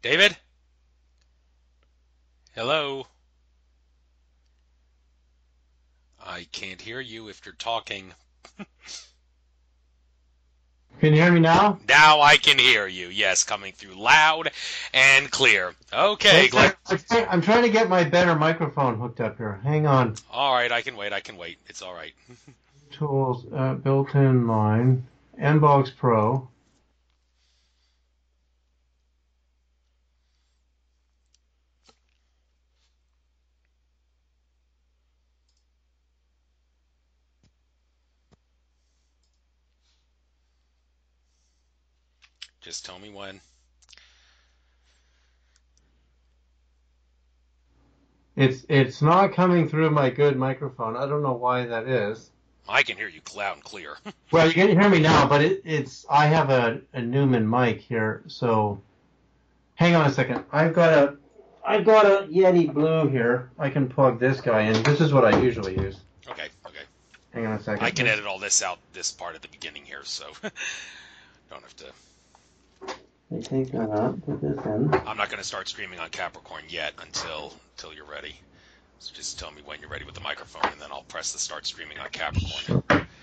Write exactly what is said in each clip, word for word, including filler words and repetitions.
David? Hello? I can't hear you if you're talking. Can you hear me now? Now I can hear you. Yes, coming through loud and clear. Okay, Wait, Glenn. sir. I'm try- I'm trying to get my better microphone hooked up here. Hang on. All right, I can wait. I can wait. It's all right. Tools, uh, built-in line, Nbox Pro. Just tell me when. It's it's not coming through my good microphone. I don't know why that is. I can hear you loud and clear. Well, you can hear me now, but it, it's I have a, a Newman mic here, so hang on a second. I've got a I've got a Yeti Blue here. I can plug this guy in. This is what I usually use. Okay, okay. Hang on a I second. can edit all this out, this part at the beginning here, so don't have to. I take that out. Put this in. I'm not going to start streaming on Capricorn yet until until you're ready. So just tell me when you're ready with the microphone, and then I'll press the start streaming on Capricorn.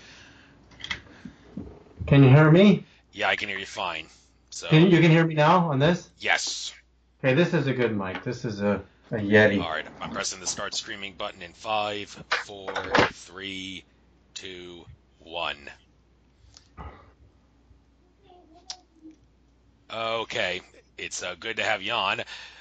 Can you hear me? Yeah, I can hear you fine. So Can, you can hear me now on this? yes. Okay, this is a good mic. This is a, a Yeti. All right, I'm pressing the start streaming button in five, four, three, two, one. Okay, it's uh, good to have you on.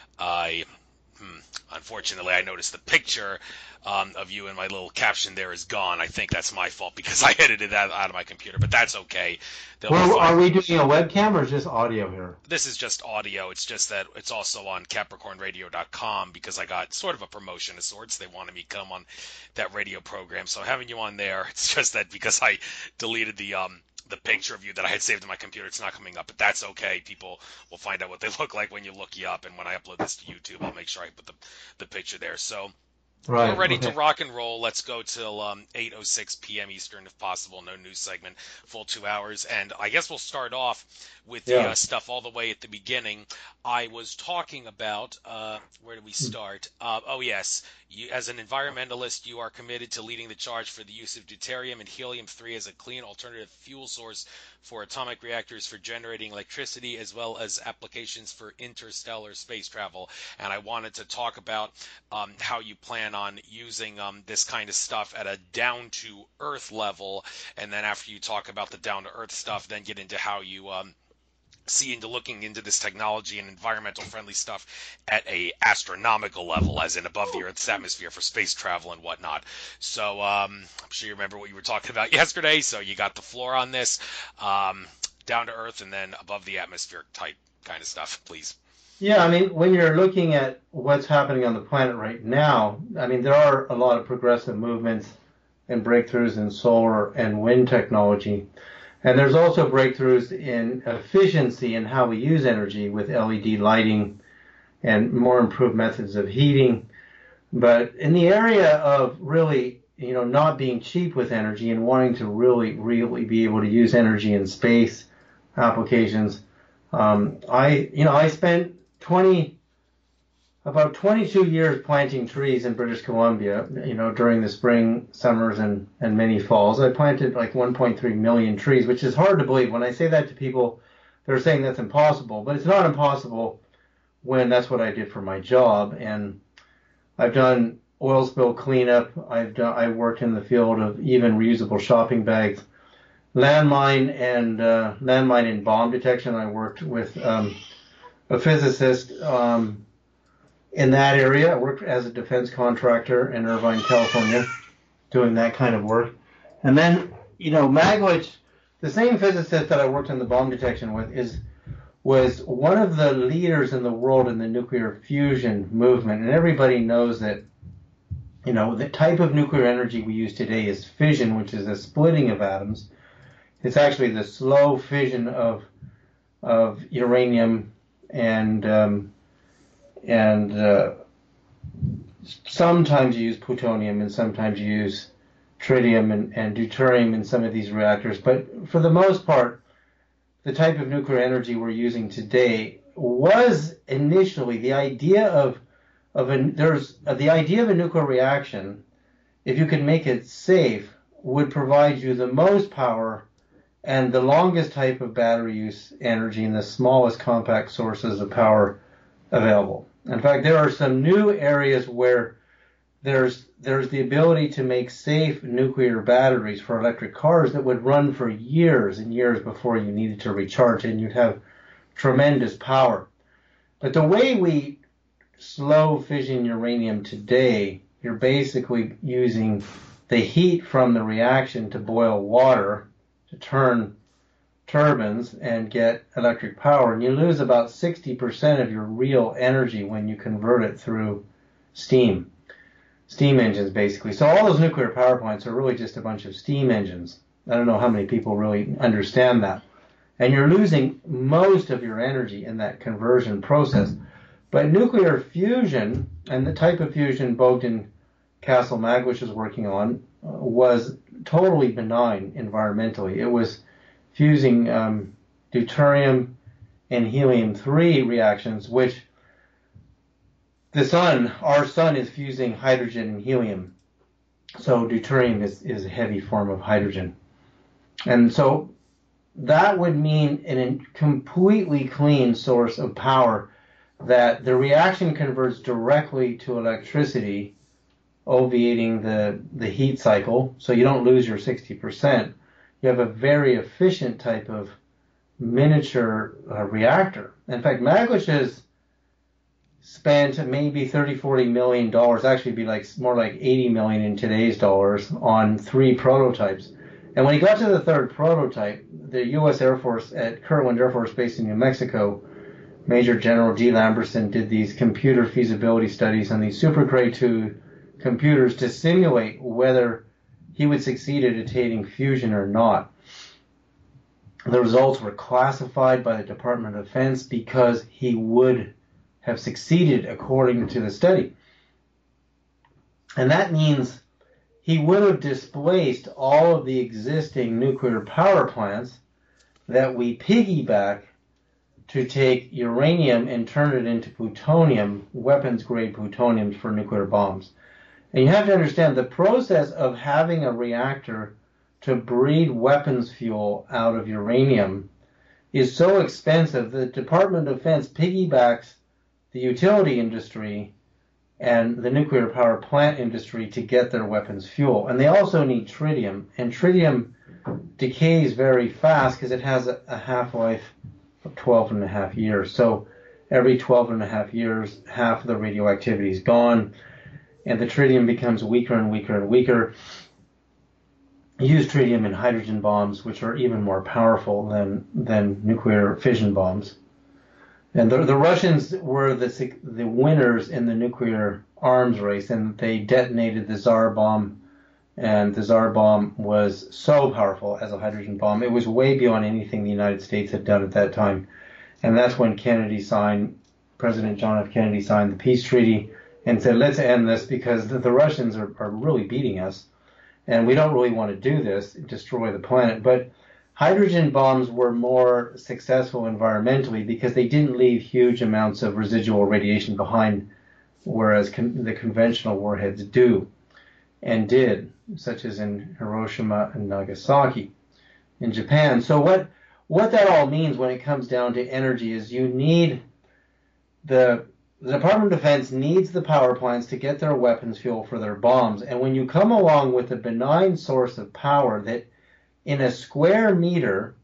I, hmm, unfortunately, I noticed the picture um, of you and my little caption there is gone. I think that's my fault because I edited that out of my computer, but that's okay. They'll be Well, fine. are we doing a webcam or just audio here? This is just audio. It's just that it's also on Capricorn Radio dot com because I got sort of a promotion of sorts. They wanted me to come on that radio program, so having you on there, it's just that because I deleted the um the picture of you that I had saved in my computer, it's not coming up, but that's okay. People will find out what they look like when you look you up, and when I upload this to YouTube, I'll make sure I put the the picture there. So Right. we're ready Okay. to rock and roll. Let's go till um, eight oh six p.m. Eastern, if possible. No news segment, full two hours. And I guess we'll start off with the Yeah. uh, stuff all the way at the beginning. I was talking about, uh, where do we start? Uh, oh, yes. You, as an environmentalist, you are committed to leading the charge for the use of deuterium and helium three as a clean alternative fuel source for atomic reactors for generating electricity, as well as applications for interstellar space travel. And I wanted to talk about um, how you plan on using um, this kind of stuff at a down-to-earth level. And then after you talk about the down-to-earth stuff, then get into how you um, see into looking into this technology and environmental friendly stuff at a astronomical level, as in above the Earth's atmosphere for space travel and whatnot. So um, I'm sure you remember what you were talking about yesterday. So you got the floor on this, um, down to Earth and then above the atmosphere type kind of stuff, please. Yeah, I mean, when you're looking at what's happening on the planet right now, I mean, there are a lot of progressive movements and breakthroughs in solar and wind technology. And there's also breakthroughs in efficiency in how we use energy with L E D lighting and more improved methods of heating. But in the area of really, you know, not being cheap with energy and wanting to really, really be able to use energy in space applications, um, I, you know, I spent twenty, about twenty-two years planting trees in British Columbia, you know, during the spring, summers, and, and many falls. I planted like one point three million trees, which is hard to believe. When I say that to people, they're saying that's impossible, but it's not impossible when that's what I did for my job. And I've done oil spill cleanup. I've done, I worked in the field of even reusable shopping bags, landmine and uh, landmine and bomb detection. I worked with um, a physicist um, in that area. I worked as a defense contractor in Irvine, California, doing that kind of work. And then, you know, Magwitch, the same physicist that I worked in the bomb detection with, is was one of the leaders in the world in the nuclear fusion movement. And everybody knows that, you know, the type of nuclear energy we use today is fission, which is the splitting of atoms. It's actually the slow fission of of uranium and um, and uh, sometimes you use plutonium and sometimes you use tritium and, and deuterium in some of these reactors. But for the most part, the type of nuclear energy we're using today was initially the idea of of a, there's uh, the idea of a nuclear reaction, if you could make it safe, would provide you the most power and the longest type of battery use energy and the smallest compact sources of power available. In fact, there are some new areas where there's there's the ability to make safe nuclear batteries for electric cars that would run for years and years before you needed to recharge, and you'd have tremendous power. But the way we slow fission uranium today, you're basically using the heat from the reaction to boil water to turn turbines and get electric power, and you lose about sixty percent of your real energy when you convert it through steam. Steam engines, basically. So all those nuclear power plants are really just a bunch of steam engines. I don't know how many people really understand that. And you're losing most of your energy in that conversion process. But nuclear fusion, and the type of fusion Bogdan Castle-Magwish is working on, uh, was totally benign environmentally. It was fusing um, deuterium and helium three reactions, which the sun, our sun, is fusing hydrogen and helium. So deuterium is, is a heavy form of hydrogen. And so that would mean a completely clean source of power that the reaction converts directly to electricity, obviating the, the heat cycle, so you don't lose your sixty percent. You have a very efficient type of miniature uh, reactor. In fact, Magwish has spent maybe thirty, forty million dollars, actually be like more like eighty million in today's dollars, on three prototypes. And when he got to the third prototype, the U S Air Force at Kirtland Air Force Base in New Mexico, Major General G. Lamberson did these computer feasibility studies on these Super Cray two computers to simulate whether he would succeed at attaining fusion or not. The results were classified by the Department of Defense because he would have succeeded according to the study. And that means he would have displaced all of the existing nuclear power plants that we piggyback to take uranium and turn it into plutonium, weapons-grade plutonium for nuclear bombs. And you have to understand the process of having a reactor to breed weapons fuel out of uranium is so expensive that the Department of Defense piggybacks the utility industry and the nuclear power plant industry to get their weapons fuel. And they also need tritium, and tritium decays very fast because it has a, a half-life of twelve and a half years. So every twelve and a half years, half of the radioactivity is gone, and the tritium becomes weaker and weaker and weaker. Use tritium in hydrogen bombs, which are even more powerful than, than nuclear fission bombs. And the, the Russians were the, the winners in the nuclear arms race, and they detonated the Tsar bomb, and the Tsar bomb was so powerful as a hydrogen bomb. It was way beyond anything the United States had done at that time. And that's when Kennedy signed, President John F. Kennedy signed the peace treaty and said, let's end this because the, the Russians are, are really beating us, and we don't really want to do this, destroy the planet. But hydrogen bombs were more successful environmentally because they didn't leave huge amounts of residual radiation behind, whereas con- the conventional warheads do and did, such as in Hiroshima and Nagasaki in Japan. So what what that all means when it comes down to energy is you need the the Department of Defense needs the power plants to get their weapons fuel for their bombs. And when you come along with a benign source of power that in a square meter,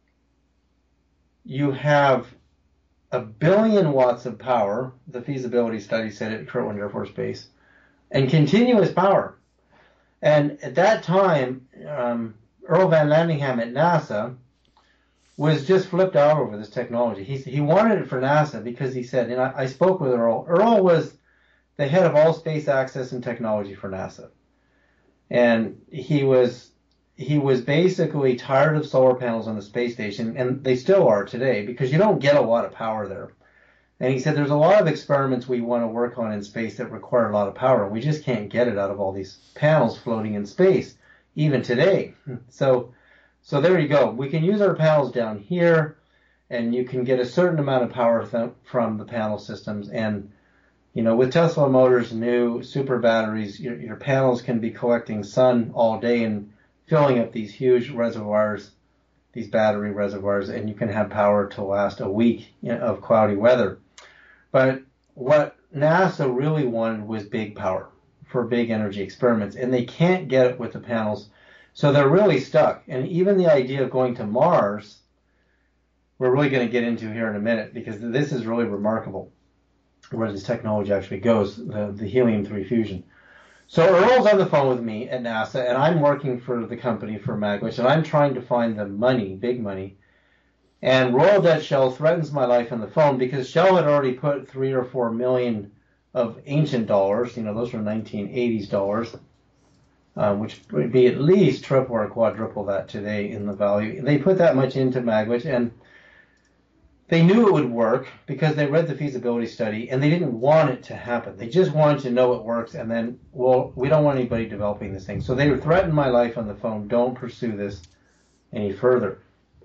you have a billion watts of power, the feasibility study said at Kirtland Air Force Base, and continuous power. And at that time, um, Earl Van Landingham at NASA was just flipped out over this technology. He, he wanted it for NASA because he said, and I, I spoke with Earl, Earl was the head of all space access and technology for NASA. And he was he was basically tired of solar panels on the space station, and they still are today, because you don't get a lot of power there. And he said there's a lot of experiments we want to work on in space that require a lot of power, and we just can't get it out of all these panels floating in space, even today. So, so there you go. We can use our panels down here, and you can get a certain amount of power th- from the panel systems. And you know, with Tesla Motors' new super batteries, your, your panels can be collecting sun all day and filling up these huge reservoirs, these battery reservoirs, and you can have power to last a week of cloudy weather. But what NASA really wanted was big power for big energy experiments, and they can't get it with the panels, so they're really stuck. And even the idea of going to Mars, we're really going to get into here in a minute, because this is really remarkable where this technology actually goes, the, the helium three fusion. So Earl's on the phone with me at NASA, and I'm working for the company for Magwitch, and I'm trying to find the money, big money. And Royal Dutch Shell threatens my life on the phone because Shell had already put three or four million of ancient dollars, you know, those were nineteen eighties dollars, um, which would be at least triple or quadruple that today in the value. They put that much into Magwitch, and they knew it would work because they read the feasibility study, and they didn't want it to happen. They just wanted to know it works, and then, well, we don't want anybody developing this thing. So they threatened my life on the phone. Don't pursue this any further.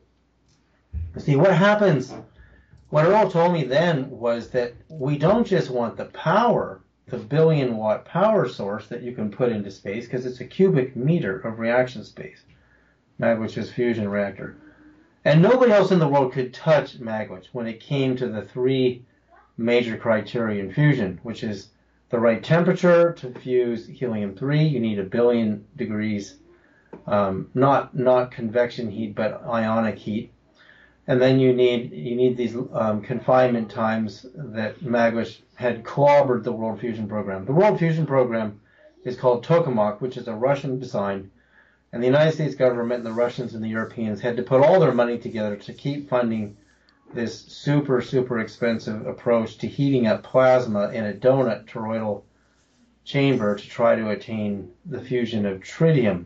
See, what happens, what Earl told me then was that we don't just want the power, the billion watt power source that you can put into space, because it's a cubic meter of reaction space, Magwitch's fusion reactor. And nobody else in the world could touch Magwitch when it came to the three major criteria in fusion, which is the right temperature to fuse helium three. You need a billion degrees, um, not not convection heat, but ionic heat. And then you need you need these um, confinement times that Magwitch had clobbered the World Fusion Program. The World Fusion Program is called Tokamak, which is a Russian design. And the United States government and the Russians and the Europeans had to put all their money together to keep funding this super, super expensive approach to heating up plasma in a donut toroidal chamber to try to attain the fusion of tritium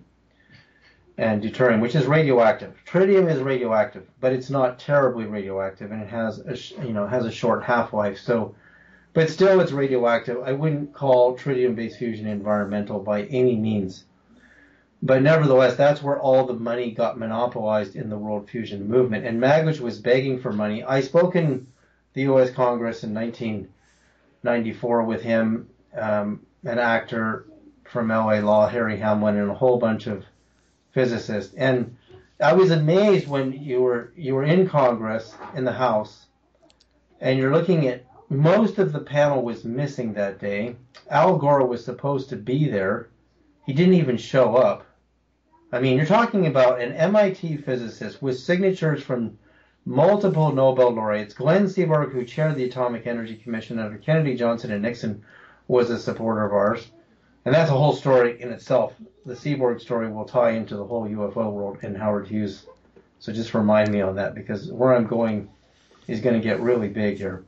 and deuterium, which is radioactive. Tritium is radioactive, but it's not terribly radioactive, and it has a, you know, has a short half-life. So, but still, it's radioactive. I wouldn't call tritium-based fusion environmental by any means. But nevertheless, that's where all the money got monopolized in the world fusion movement. And Magwitch was begging for money. I spoke in the U S Congress in nineteen ninety-four with him, um, an actor from L A Law, Harry Hamlin, and a whole bunch of physicists. And I was amazed when you were you were in Congress, in the House, and you're looking at most of the panel was missing that day. Al Gore was supposed to be there. He didn't even show up. I mean, you're talking about an M I T physicist with signatures from multiple Nobel laureates. Glenn Seaborg, who chaired the Atomic Energy Commission under Kennedy, Johnson, and Nixon, was a supporter of ours. And that's a whole story in itself. The Seaborg story will tie into the whole U F O world and Howard Hughes. So just remind me on that, because where I'm going is going to get really big here.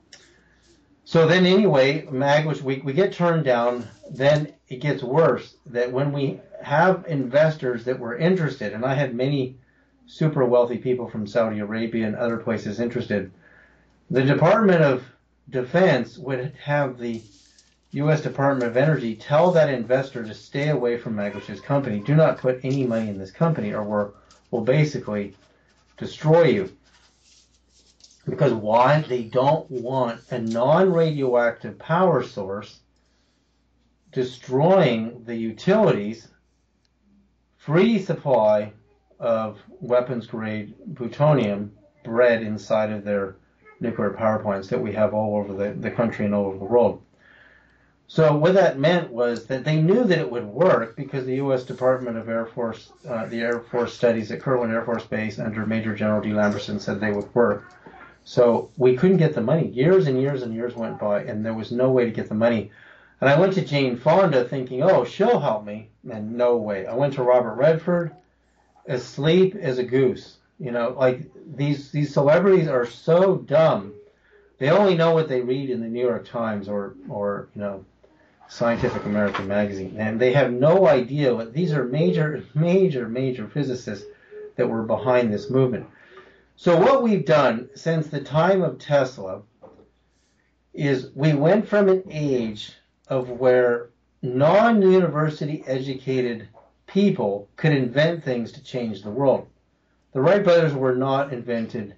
So then anyway, Magwitch, we, we get turned down. Then it gets worse, that when we have investors that were interested, and I had many super wealthy people from Saudi Arabia and other places interested, the Department of Defense would have the U S Department of Energy tell that investor to stay away from Magwitch's company. Do not put any money in this company, or we're, we'll basically destroy you. Because why? They don't want a non-radioactive power source destroying the utilities, free supply of weapons-grade plutonium bred inside of their nuclear power plants that we have all over the, the country and all over the world. So what that meant was that they knew that it would work because the U S Department of Air Force, uh, the Air Force studies at Kirtland Air Force Base under Major General D. Lamberson said they would work. So we couldn't get the money. Years and years and years went by, and there was no way to get the money. And I went to Jane Fonda thinking, oh, she'll help me. And no way. I went to Robert Redford, asleep as a goose. You know, like these these celebrities are so dumb. They only know what they read in the New York Times or, or you know, Scientific American magazine. And they have no idea what these are major, major, major physicists that were behind this movement. So what we've done since the time of Tesla is we went from an age of where non-university educated people could invent things to change the world. The Wright brothers were not invented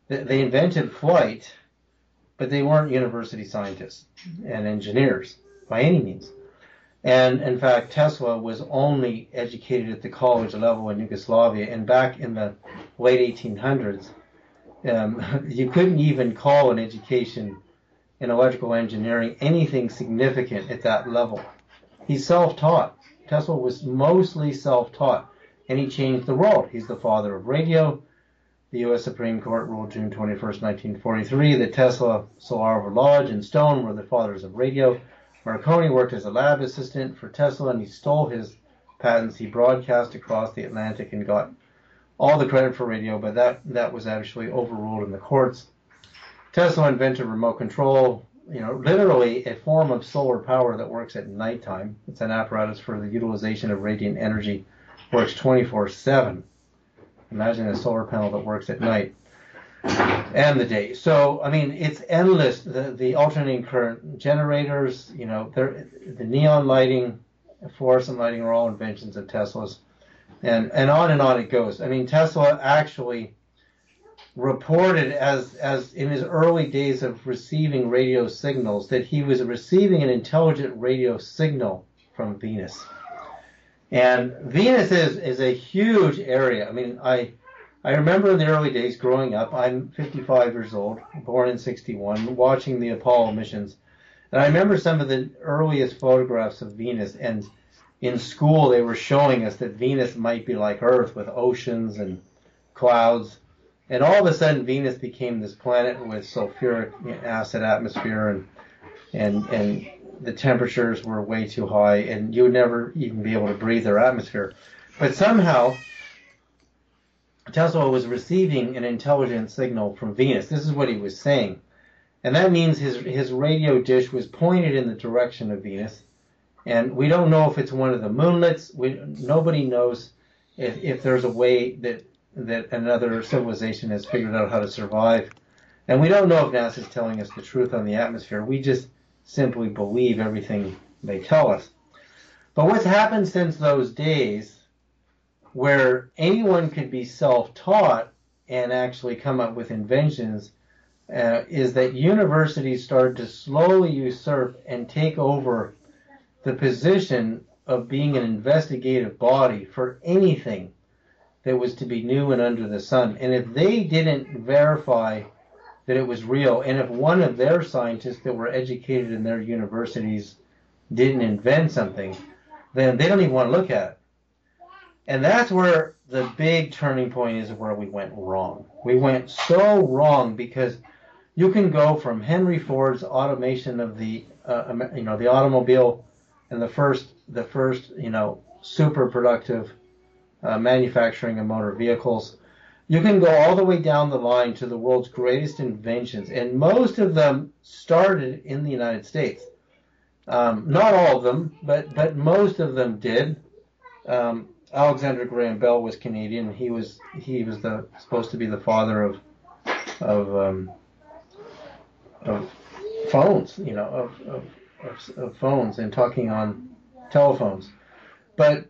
They invented flight, but they weren't university scientists and engineers by any means. And in fact, Tesla was only educated at the college level in Yugoslavia. And back in the late eighteen hundreds, um, you couldn't even call an education in electrical engineering anything significant at that level. He's self-taught. Tesla was mostly self-taught, and he changed the world. He's the father of radio. The U S Supreme Court ruled June twenty-first, nineteen forty-three that Tesla, Solarov, Lodge, and Stone were the fathers of radio. Marconi worked as a lab assistant for Tesla, and he stole his patents. He broadcast across the Atlantic and got all the credit for radio, but that, that was actually overruled in the courts. Tesla invented remote control, you know, literally a form of solar power that works at nighttime. It's an apparatus for the utilization of radiant energy, works twenty-four seven. Imagine a solar panel that works at night and the day. So, I mean, it's endless. The, the alternating current generators, you know, the neon lighting, fluorescent lighting are all inventions of Tesla's. And, and on and on it goes. I mean, Tesla actually reported as, as in his early days of receiving radio signals that he was receiving an intelligent radio signal from Venus. And Venus is, is a huge area. I mean, I I remember in the early days growing up, I'm fifty-five years old, born in sixty-one, watching the Apollo missions. And I remember some of the earliest photographs of Venus, and in school they were showing us that Venus might be like Earth with oceans and clouds. And all of a sudden Venus became this planet with sulfuric acid atmosphere, and and and the temperatures were way too high, and you would never even be able to breathe their atmosphere. But somehow, Tesla was receiving an intelligent signal from Venus. This is what he was saying. And that means his, his radio dish was pointed in the direction of Venus. And we don't know if it's one of the moonlets. We, nobody knows if, if there's a way that, that another civilization has figured out how to survive. And we don't know if NASA's telling us the truth on the atmosphere. We just simply believe everything they tell us. But what's happened since those days, where anyone could be self-taught and actually come up with inventions, uh, is that universities started to slowly usurp and take over the position of being an investigative body for anything that was to be new and under the sun. And if they didn't verify that it was real, and if one of their scientists that were educated in their universities didn't invent something, then they don't even want to look at it. And that's where the big turning point is, where we went wrong. We went so wrong because you can go from Henry Ford's automation of the, uh, you know, the automobile and the first, the first, you know, super productive uh, manufacturing of motor vehicles. You can go all the way down the line to the world's greatest inventions, and most of them started in the United States. Um, not all of them, but but most of them did. Um, Alexander Graham Bell was Canadian. He was he was the supposed to be the father of of um, of phones, you know, of, of of of phones and talking on telephones. But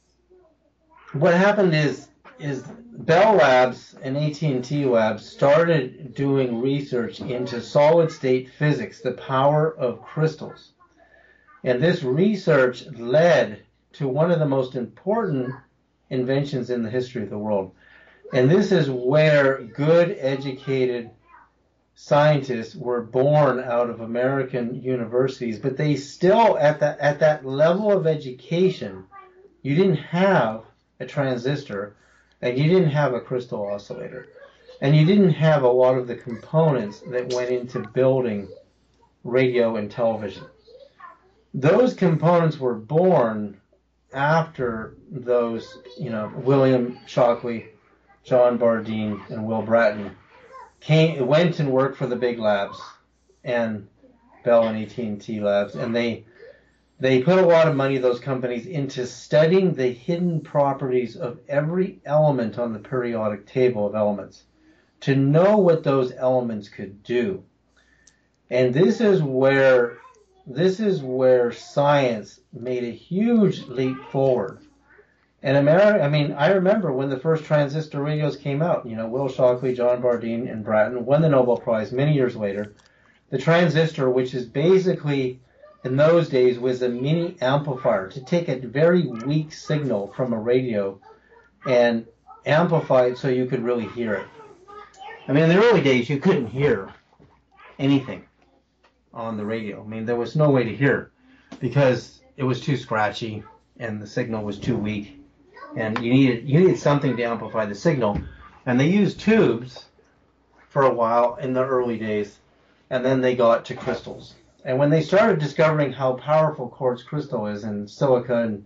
what happened is is Bell Labs and A T and T Labs started doing research into solid state physics, the power of crystals. And this research led to one of the most important inventions in the history of the world. And this is where good, educated scientists were born out of American universities, but they still, at that, at that level of education, you didn't have a transistor, and you didn't have a crystal oscillator, and you didn't have a lot of the components that went into building radio and television. Those components were born after those, you know, William Shockley, John Bardeen, and Will Bratton came, went and worked for the big labs and Bell and A T and T Labs, and they they put a lot of money, those companies, into studying the hidden properties of every element on the periodic table of elements to know what those elements could do. And this is where This is where science made a huge leap forward. And America, I mean, I remember when the first transistor radios came out, you know, Will Shockley, John Bardeen, and Bratton won the Nobel Prize many years later. The transistor, which is basically, in those days, was a mini amplifier to take a very weak signal from a radio and amplify it so you could really hear it. I mean, in the early days, you couldn't hear anything on the radio. I mean, there was no way to hear because it was too scratchy and the signal was too weak. And you needed you needed something to amplify the signal. And they used tubes for a while in the early days, and then they got to crystals. And when they started discovering how powerful quartz crystal is, and silica and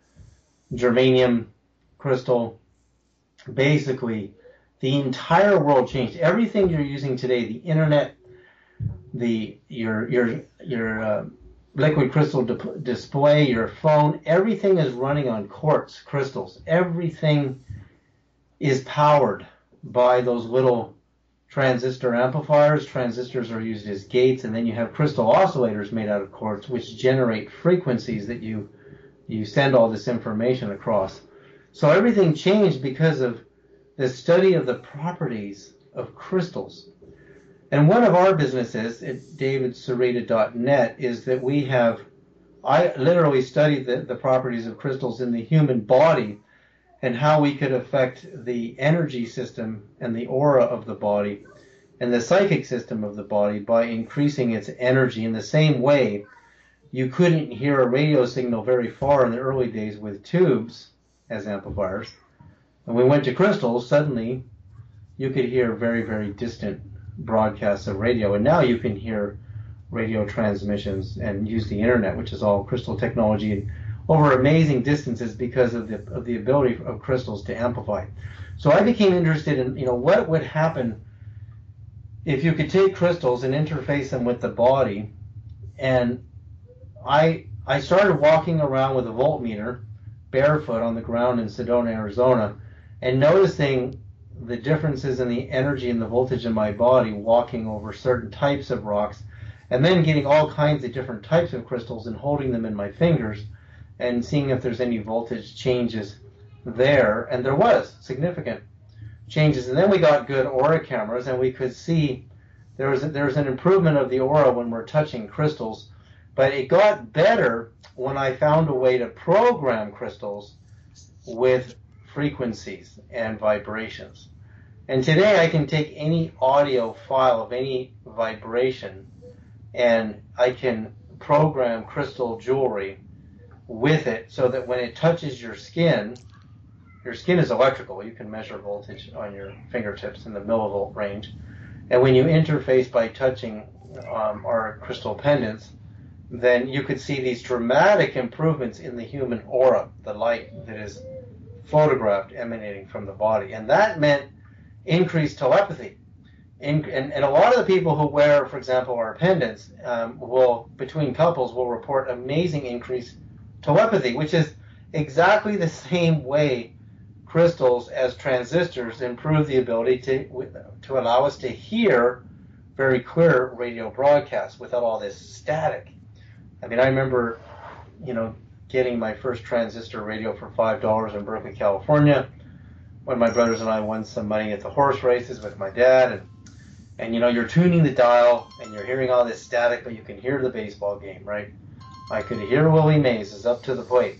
germanium crystal, basically the entire world changed. Everything you're using today, the internet, the your your your uh, liquid crystal di- display, your phone, everything is running on quartz crystals. Everything is powered by those little transistor amplifiers. Transistors are used as gates, and then you have crystal oscillators made out of quartz, which generate frequencies that you you send all this information across. So everything changed because of the study of the properties of crystals. And one of our businesses at david sereda dot net is that we have, I literally studied the, the properties of crystals in the human body and how we could affect the energy system and the aura of the body and the psychic system of the body by increasing its energy in the same way you couldn't hear a radio signal very far in the early days with tubes as amplifiers. When we went to crystals, suddenly you could hear very, very distant broadcasts of radio, and now you can hear radio transmissions and use the internet, which is all crystal technology, over amazing distances because of the of the ability of crystals to amplify. So I became interested in, you know, what would happen if you could take crystals and interface them with the body. And I I started walking around with a voltmeter barefoot on the ground in Sedona, Arizona, and noticing the differences in the energy and the voltage in my body walking over certain types of rocks, and then getting all kinds of different types of crystals and holding them in my fingers and seeing if there's any voltage changes there. And there was significant changes. And then we got good aura cameras, and we could see there was, a, there was an improvement of the aura when we're touching crystals. But it got better when I found a way to program crystals with frequencies and vibrations. And today I can take any audio file of any vibration and I can program crystal jewelry with it so that when it touches your skin, your skin is electrical. You can measure voltage on your fingertips in the millivolt range. And when you interface by touching um, our crystal pendants, then you could see these dramatic improvements in the human aura, the light that is photographed emanating from the body. And that meant increased telepathy. In, and, and a lot of the people who wear, for example, our pendants, um, will, between couples, will report amazing increased telepathy, which is exactly the same way crystals as transistors improve the ability to, to allow us to hear very clear radio broadcasts without all this static. I mean, I remember, you know, getting my first transistor radio for five dollars in Berkeley, California, when my brothers and I won some money at the horse races with my dad. And, and you know, you're tuning the dial, and you're hearing all this static, but you can hear the baseball game, right? I could hear Willie Mays is up to the plate.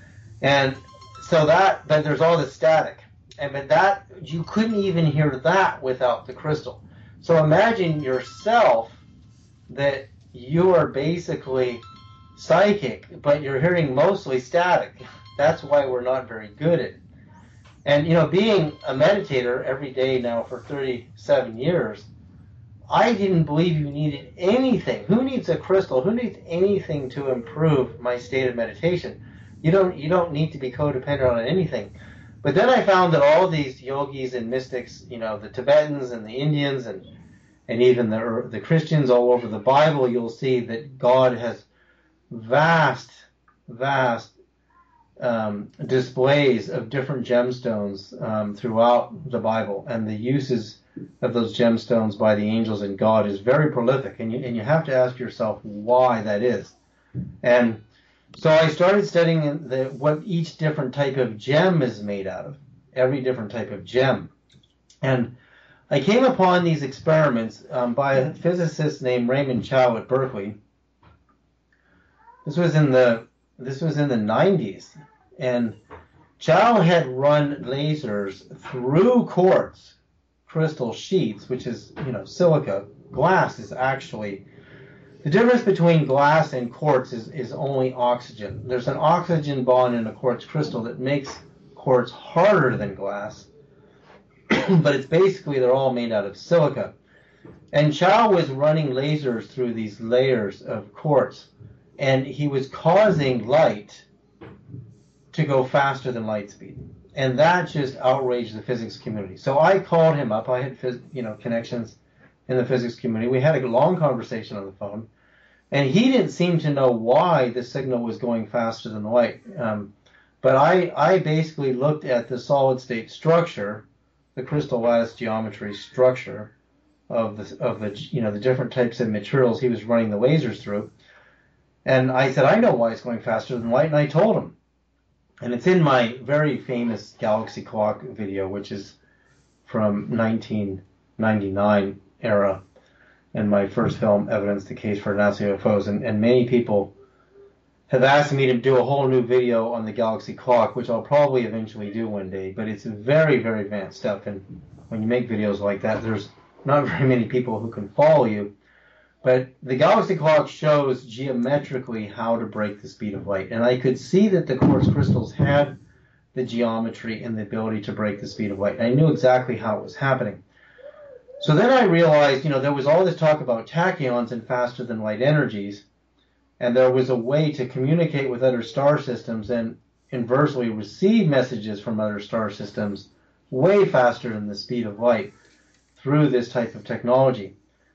And so that, but there's all this static. And but that, you couldn't even hear that without the crystal. So imagine yourself that you are basically psychic, but you're hearing mostly static. That's why we're not very good at it. And, you know, being a meditator every day now for thirty-seven years, I didn't believe you needed anything. Who needs a crystal? Who needs anything to improve my state of meditation? You don't, you don't need to be codependent on anything. But then I found that all these yogis and mystics, you know, the Tibetans and the Indians and and even the the Christians all over the Bible, you'll see that God has vast, vast um, displays of different gemstones um, throughout the Bible, and the uses of those gemstones by the angels and God is very prolific, and you and you have to ask yourself why that is. And So I started studying the, what each different type of gem is made out of, every different type of gem. And I came upon these experiments um, by a physicist named Raymond Chow at Berkeley. This was in the this was in the nineties, and Chow had run lasers through quartz crystal sheets, which is, you know, silica. Glass is actually, the difference between glass and quartz is, is only oxygen. There's an oxygen bond in a quartz crystal that makes quartz harder than glass, but it's basically, they're all made out of silica. And Chow was running lasers through these layers of quartz, and he was causing light to go faster than light speed. And that just outraged the physics community. So I called him up. I had, you know, connections in the physics community. We had a long conversation on the phone, and he didn't seem to know why the signal was going faster than light. Um, but I, I basically looked at the solid state structure, the crystal lattice geometry structure of the, of the, you know, the different types of materials he was running the lasers through. And I said, I know why it's going faster than light, and I told him. And it's in my very famous Galaxy Clock video, which is from nineteen ninety-nine era, and my first film, Evidence, the Case for Nazi U F Os. And, and many people have asked me to do a whole new video on the Galaxy Clock, which I'll probably eventually do one day. But it's very, very advanced stuff. And when you make videos like that, there's not very many people who can follow you. But the Galaxy Clock shows geometrically how to break the speed of light. And I could see that the quartz crystals had the geometry and the ability to break the speed of light. And I knew exactly how it was happening. So then I realized, you know, there was all this talk about tachyons and faster than light energies. And there was a way to communicate with other star systems and inversely receive messages from other star systems way faster than the speed of light through this type of technology.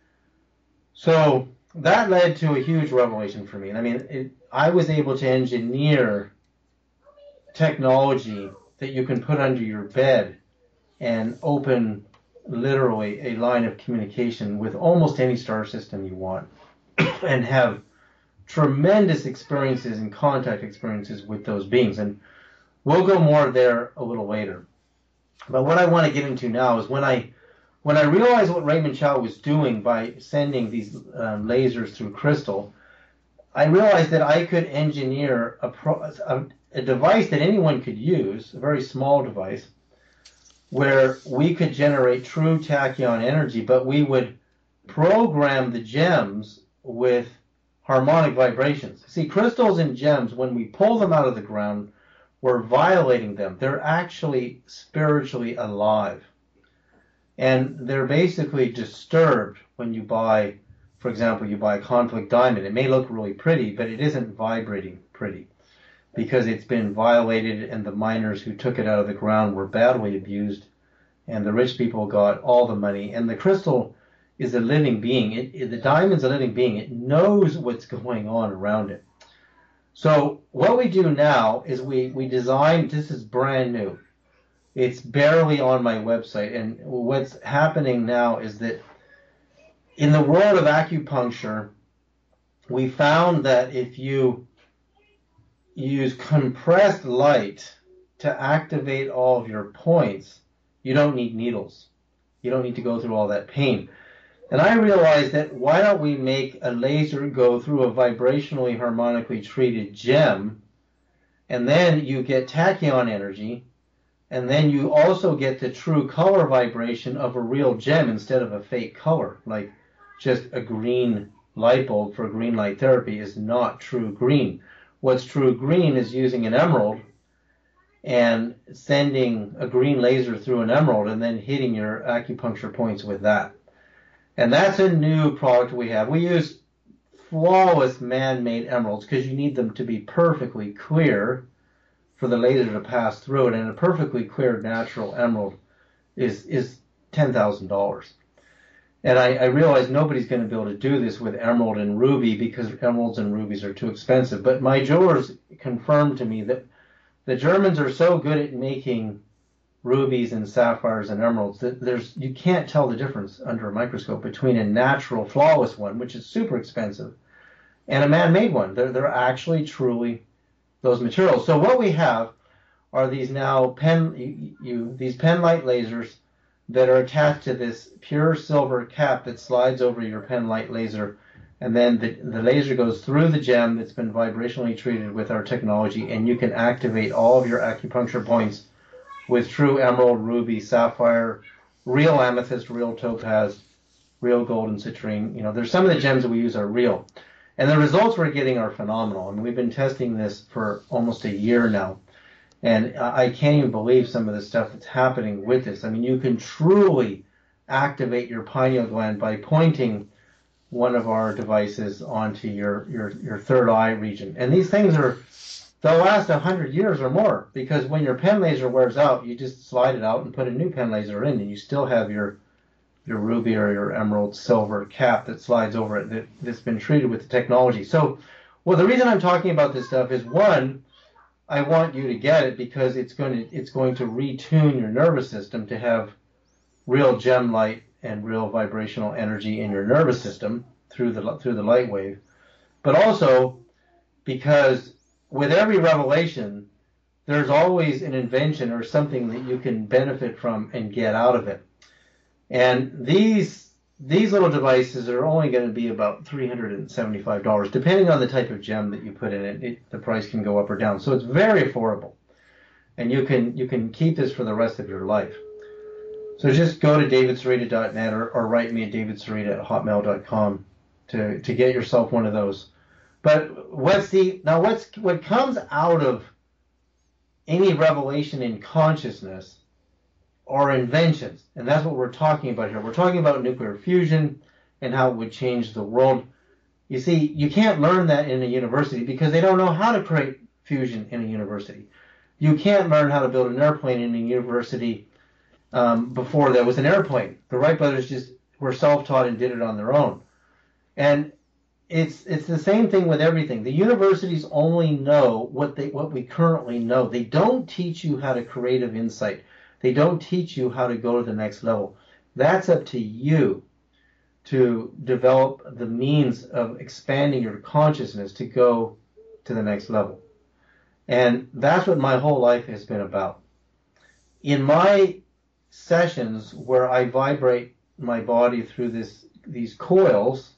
So that led to a huge revelation for me. And I mean, it, I was able to engineer technology that you can put under your bed and open literally a line of communication with almost any star system you want and have tremendous experiences and contact experiences with those beings. And we'll go more there a little later. But what I want to get into now is when I When I realized what Raymond Chow was doing by sending these um, lasers through crystal, I realized that I could engineer a, pro, a, a device that anyone could use, a very small device, where we could generate true tachyon energy, but we would program the gems with harmonic vibrations. See, crystals and gems, when we pull them out of the ground, we're violating them. They're actually spiritually alive. And they're basically disturbed when you buy, for example, you buy a conflict diamond. It may look really pretty, but it isn't vibrating pretty because it's been violated and the miners who took it out of the ground were badly abused and the rich people got all the money. And the crystal is a living being. It, it, the diamond's a living being. It knows what's going on around it. So what we do now is we, we design, this is brand new. It's barely on my website. And what's happening now is that in the world of acupuncture, we found that if you use compressed light to activate all of your points, you don't need needles. You don't need to go through all that pain. And I realized that why don't we make a laser go through a vibrationally harmonically treated gem, and then you get tachyon energy, and then you also get the true color vibration of a real gem instead of a fake color. Like just a green light bulb for green light therapy is not true green. What's true green is using an emerald and sending a green laser through an emerald and then hitting your acupuncture points with that. And that's a new product we have. We use flawless man-made emeralds because you need them to be perfectly clear for the laser to pass through it, and a perfectly clear natural emerald is is ten thousand dollars. And I, I realize nobody's going to be able to do this with emerald and ruby because emeralds and rubies are too expensive. But my jewelers confirmed to me that the Germans are so good at making rubies and sapphires and emeralds that there's you can't tell the difference under a microscope between a natural flawless one, which is super expensive, and a man-made one. They're, they're actually truly those materials. So what we have are these now pen you, you these pen light lasers that are attached to this pure silver cap that slides over your pen light laser, and then the, the laser goes through the gem that's been vibrationally treated with our technology, and you can activate all of your acupuncture points with true emerald, ruby, sapphire, real amethyst, real topaz, real gold and citrine. You know, there's some of the gems that we use are real. And the results we're getting are phenomenal. I mean, we've been testing this for almost a year now. And I can't even believe some of the stuff that's happening with this. I mean, you can truly activate your pineal gland by pointing one of our devices onto your, your, your third eye region. And these things are, they'll last one hundred years or more, because when your pen laser wears out, you just slide it out and put a new pen laser in, and you still have your your ruby or your emerald silver cap that slides over it that, that's been treated with the technology. So, well, the reason I'm talking about this stuff is, one, I want you to get it because it's going to it's going to retune your nervous system to have real gem light and real vibrational energy in your nervous system through the through the light wave. But also because with every revelation, there's always an invention or something that you can benefit from and get out of it. And these these little devices are only going to be about three hundred seventy-five dollars, depending on the type of gem that you put in it. it. The price can go up or down, so it's very affordable, and you can you can keep this for the rest of your life. So just go to david sereda dot net or, or write me at david sereda at hotmail dot com to to get yourself one of those. But what's the now what's what comes out of any revelation in consciousness or inventions, and that's what we're talking about here. We're talking about nuclear fusion and how it would change the world. You see, you can't learn that in a university because they don't know how to create fusion in a university. You can't learn how to build an airplane in a university um, before there was an airplane. The Wright brothers just were self-taught and did it on their own. And it's it's the same thing with everything. The universities only know what they what we currently know. They don't teach you how to creative insight. They don't teach you how to go to the next level. That's up to you to develop the means of expanding your consciousness to go to the next level. And that's what my whole life has been about. In my sessions where I vibrate my body through this these coils,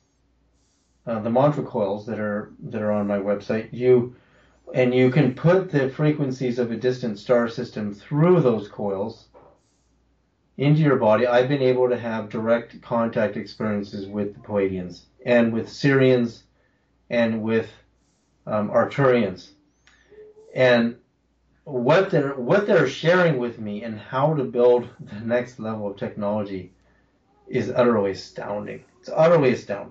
uh, the mantra coils that are that are on my website, you and you can put the frequencies of a distant star system through those coils into your body. I've been able to have direct contact experiences with the Pleiadians and with Sirians and with um, Arcturians. And what they're, what they're sharing with me and how to build the next level of technology is utterly astounding. It's utterly astounding.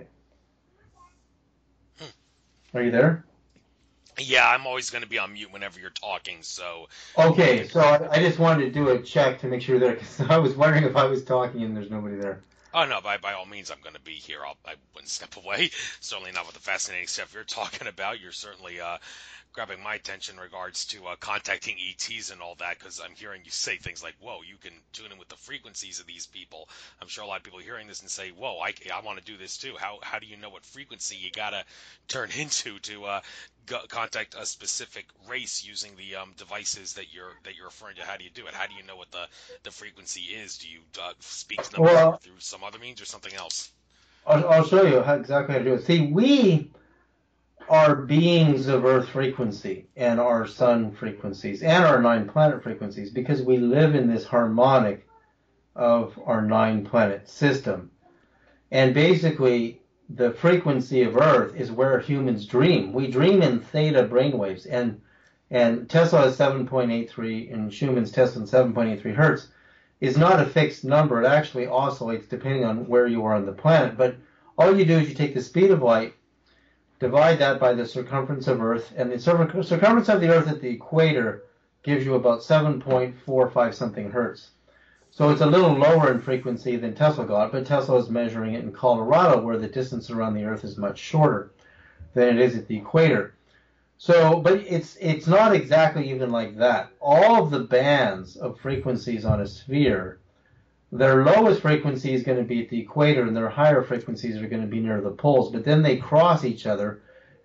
Are you there? Yeah, I'm always going to be on mute whenever you're talking, so... Okay, so I, I just wanted to do a check to make sure you're there, because I was wondering if I was talking and there's nobody there. Oh, no, by by all means, I'm going to be here. I'll, I wouldn't step away. Certainly not with the fascinating stuff you're talking about. You're certainly uh, grabbing my attention in regards to uh, contacting E Ts and all that, because I'm hearing you say things like, whoa, you can tune in with the frequencies of these people. I'm sure a lot of people hearing this and say, whoa, I, I want to do this too. How how do you know what frequency you got to turn into to uh, go, contact a specific race using the um, devices that you're that you're referring to? How do you do it? How do you know what the, the frequency is? Do you uh, speak to them well, through some other means or something else? I'll, I'll show you how, exactly how to do it. See, we are beings of Earth frequency and our sun frequencies and our nine planet frequencies because we live in this harmonic of our nine planet system. And basically, the frequency of Earth is where humans dream. We dream in theta brainwaves, and and Tesla is seven point eight three, and Schumann's Tesla is seven point eight three hertz. Is not a fixed number. It actually oscillates depending on where you are on the planet. But all you do is you take the speed of light, divide that by the circumference of Earth, and the circumference of the Earth at the equator gives you about seven point four five something hertz. So it's a little lower in frequency than Tesla got, but Tesla is measuring it in Colorado, where the distance around the Earth is much shorter than it is at the equator. So, but it's it's not exactly even like that. All of the bands of frequencies on a sphere, their lowest frequency is going to be at the equator, and their higher frequencies are going to be near the poles. But then they cross each other,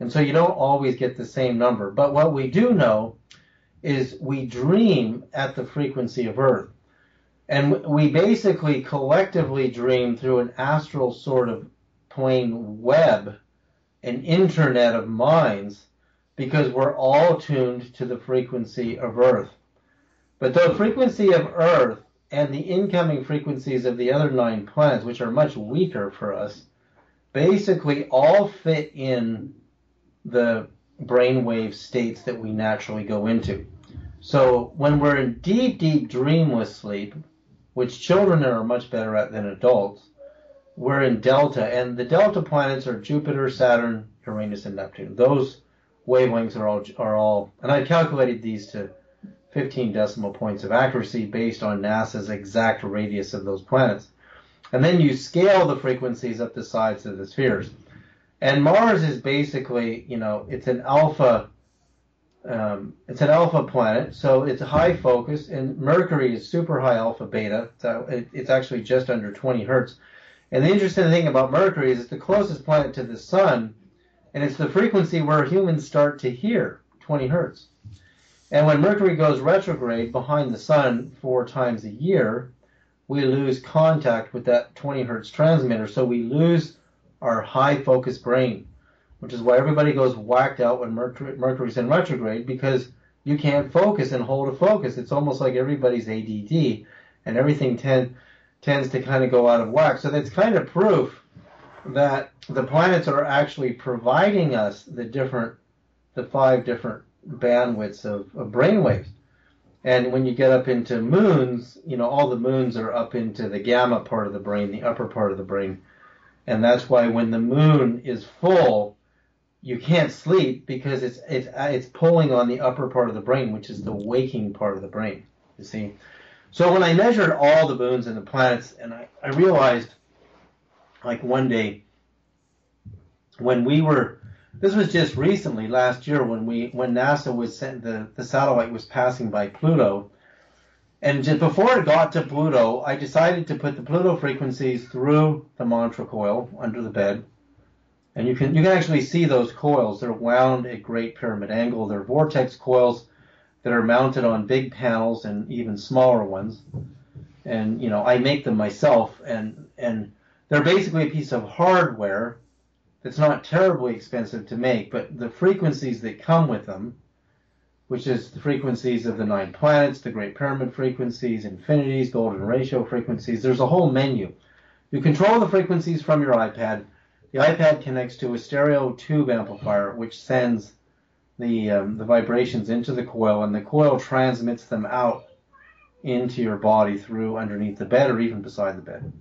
And so you don't always get the same number. But what we do know is we dream at the frequency of Earth. And we basically collectively dream through an astral sort of plane web, an internet of minds, because we're all tuned to the frequency of Earth. But the frequency of Earth and the incoming frequencies of the other nine planets, which are much weaker for us, basically all fit in the brainwave states that we naturally go into. So when we're in deep, deep dreamless sleep, which children are much better at than adults, we're in delta. And the delta planets are Jupiter, Saturn, Uranus, and Neptune. Those wavelengths are all, are all, and I calculated these to fifteen decimal points of accuracy based on NASA's exact radius of those planets. And then you scale the frequencies up the sides of the spheres. And Mars is basically, you know, it's an alpha, um, it's an alpha planet, so it's a high focus, and Mercury is super high alpha beta, so it, it's actually just under twenty hertz. And the interesting thing about Mercury is it's the closest planet to the sun, and it's the frequency where humans start to hear, twenty hertz. And when Mercury goes retrograde behind the sun four times a year, we lose contact with that twenty hertz transmitter, so we lose our high focus brain, which is why everybody goes whacked out when Mercury, Mercury's in retrograde, because you can't focus and hold a focus. It's almost like everybody's A D D, and everything tend, tends to kind of go out of whack. So that's kind of proof that the planets are actually providing us the different, the five different bandwidths of, of brainwaves. And when you get up into moons, you know, all the moons are up into the gamma part of the brain, the upper part of the brain. And that's why when the moon is full, you can't sleep, because it's it's it's pulling on the upper part of the brain, which is the waking part of the brain, you see. So when I measured all the moons and the planets, and I, I realized, like one day, when we were, this was just recently, last year, when we when NASA was sent, the, the satellite was passing by Pluto. And just before it got to Pluto, I decided to put the Pluto frequencies through the mantra coil under the bed. And you can you can actually see those coils. They're wound at Great Pyramid angle. They're vortex coils that are mounted on big panels and even smaller ones. And, you know, I make them myself. And, and they're basically a piece of hardware that's not terribly expensive to make. But the frequencies that come with them, which is the frequencies of the nine planets, the Great Pyramid frequencies, infinities, golden ratio frequencies. There's a whole menu. You control the frequencies from your iPad. The iPad connects to a stereo tube amplifier, which sends the um, the vibrations into the coil, and the coil transmits them out into your body through underneath the bed or even beside the bed.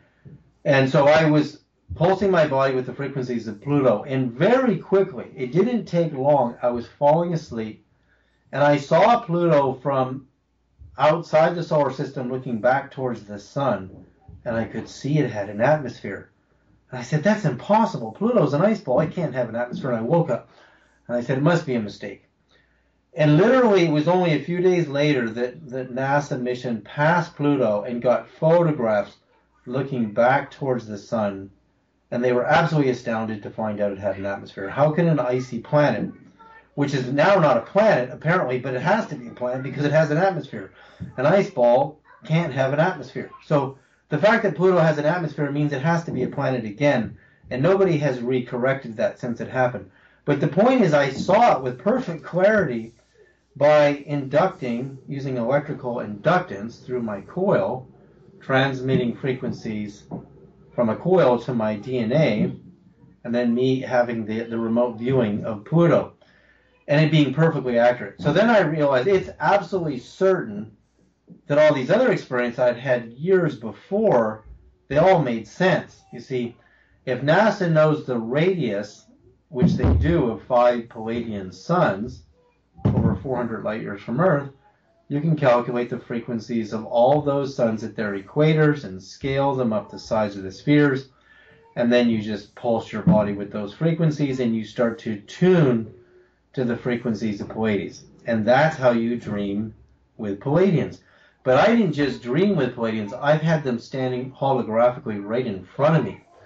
And so I was pulsing my body with the frequencies of Pluto, and very quickly, it didn't take long, I was falling asleep. And I saw Pluto from outside the solar system looking back towards the sun, and I could see it had an atmosphere. And I said, that's impossible. Pluto's an ice ball. I can't have an atmosphere. And I woke up, and I said, it must be a mistake. And literally, it was only a few days later that the NASA mission passed Pluto and got photographs looking back towards the sun, and they were absolutely astounded to find out it had an atmosphere. How can an icy planet, which is now not a planet, apparently, but it has to be a planet because it has an atmosphere. An ice ball can't have an atmosphere. So the fact that Pluto has an atmosphere means it has to be a planet again, and nobody has re-corrected that since it happened. But the point is, I saw it with perfect clarity by inducting, using electrical inductance through my coil, transmitting frequencies from a coil to my D N A, and then me having the, the remote viewing of Pluto, and it being perfectly accurate. So then I realized it's absolutely certain that all these other experiences I'd had years before, they all made sense. You see, if NASA knows the radius, which they do, of five Palladian suns, over four hundred light years from Earth, you can calculate the frequencies of all those suns at their equators and scale them up the size of the spheres, and then you just pulse your body with those frequencies, and you start to tune to the frequencies of Pleiades. And that's how you dream with Palladians. But I didn't just dream with Palladians. I've had them standing holographically right in front of me.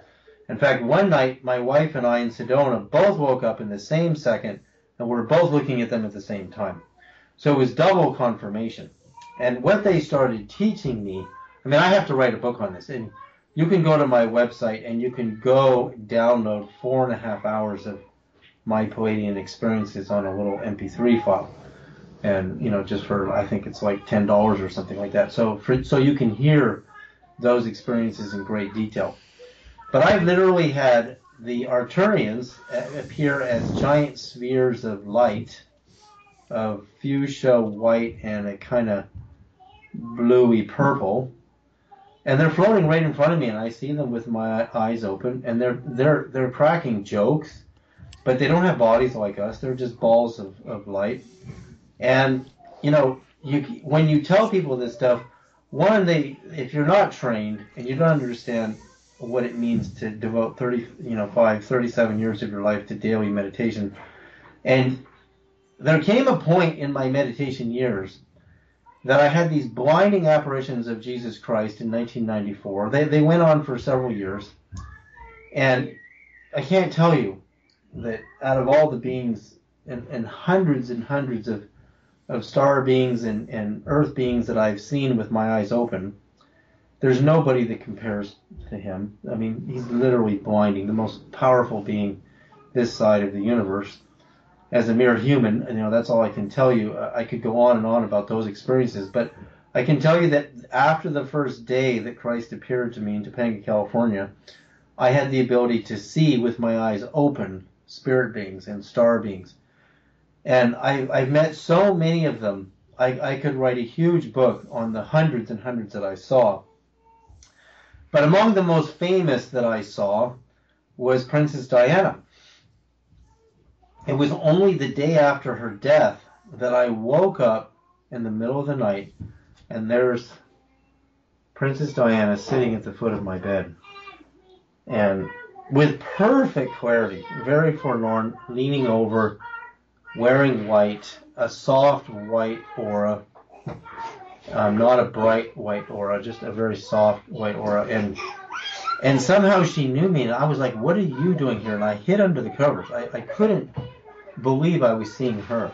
In fact, one night, my wife and I in Sedona both woke up in the same second, and we were both looking at them at the same time. So it was double confirmation. And what they started teaching me, I mean, I have to write a book on this, and you can go to my website and you can go download four and a half hours of my Pleiadian experiences on a little M P three file. And, you know, just for, I think it's like ten dollars or something like that. So for, so you can hear those experiences in great detail. But I've literally had the Arcturians appear as giant spheres of light, of fuchsia white and a kind of bluey purple, and they're floating right in front of me, and I see them with my eyes open, and they're they're they're cracking jokes, but they don't have bodies like us. They're just balls of, of light. And you know, you when you tell people this stuff, one, they if you're not trained and you don't understand what it means to devote thirty, you know, five, thirty-seven years of your life to daily meditation. And there came a point in my meditation years that I had these blinding apparitions of Jesus Christ in nineteen ninety-four. They they went on for several years. And I can't tell you that out of all the beings and, and hundreds and hundreds of, of star beings and, and earth beings that I've seen with my eyes open, there's nobody that compares to him. I mean, he's literally blinding, the most powerful being this side of the universe. As a mere human, you know, that's all I can tell you. I could go on and on about those experiences, but I can tell you that after the first day that Christ appeared to me in Topanga, California, I had the ability to see with my eyes open spirit beings and star beings. And I, I've met so many of them, I, I could write a huge book on the hundreds and hundreds that I saw. But among the most famous that I saw was Princess Diana. It was only the day after her death that I woke up in the middle of the night, and there's Princess Diana sitting at the foot of my bed. And with perfect clarity, very forlorn, leaning over, wearing white, a soft white aura. Um, not a bright white aura, just a very soft white aura. And and somehow she knew me, and I was like, what are you doing here? And I hid under the covers. I, I couldn't believe I was seeing her.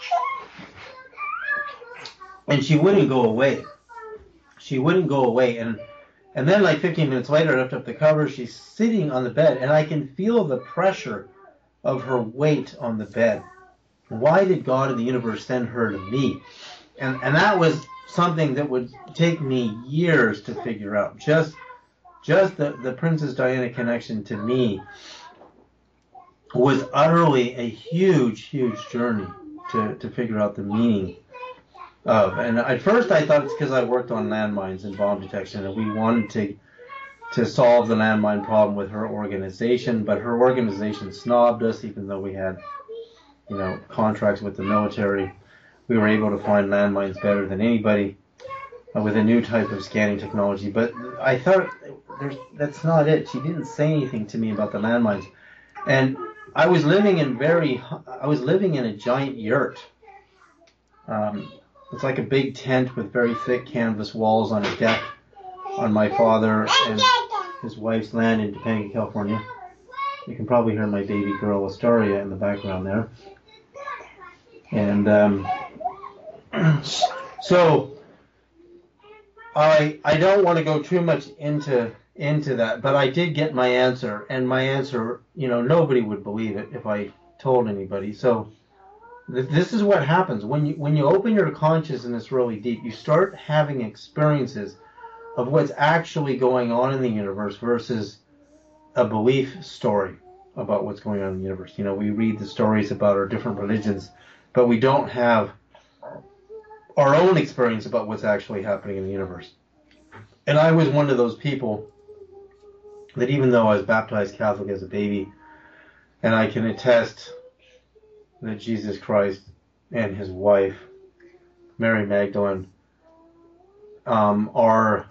And she wouldn't go away. She wouldn't go away. And and then like fifteen minutes later, I lift up the covers, she's sitting on the bed, and I can feel the pressure of her weight on the bed. Why did God in the universe send her to me? And and that was something that would take me years to figure out. Just just the, the Princess Diana connection to me was utterly a huge, huge journey to, to figure out the meaning of. And at first I thought it's because I worked on landmines and bomb detection, and we wanted to to solve the landmine problem with her organization, but her organization snobbed us, even though we had, you know, contracts with the military. We were able to find landmines better than anybody uh, with a new type of scanning technology. But I thought, there's, that's not it. She didn't say anything to me about the landmines. And I was living in very, I was living in a giant yurt. Um, it's like a big tent with very thick canvas walls on a deck on my father and his wife's land in Topanga, California. You can probably hear my baby girl Astoria in the background there. And um, so I I don't want to go too much into into that, but I did get my answer, and my answer, you know, nobody would believe it if I told anybody. So th- this is what happens when you when you open your consciousness really deep. You start having experiences of what's actually going on in the universe versus a belief story about what's going on in the universe. You know, we read the stories about our different religions, but we don't have our own experience about what's actually happening in the universe. And I was one of those people that, even though I was baptized Catholic as a baby, and I can attest that Jesus Christ and his wife, Mary Magdalene, um, are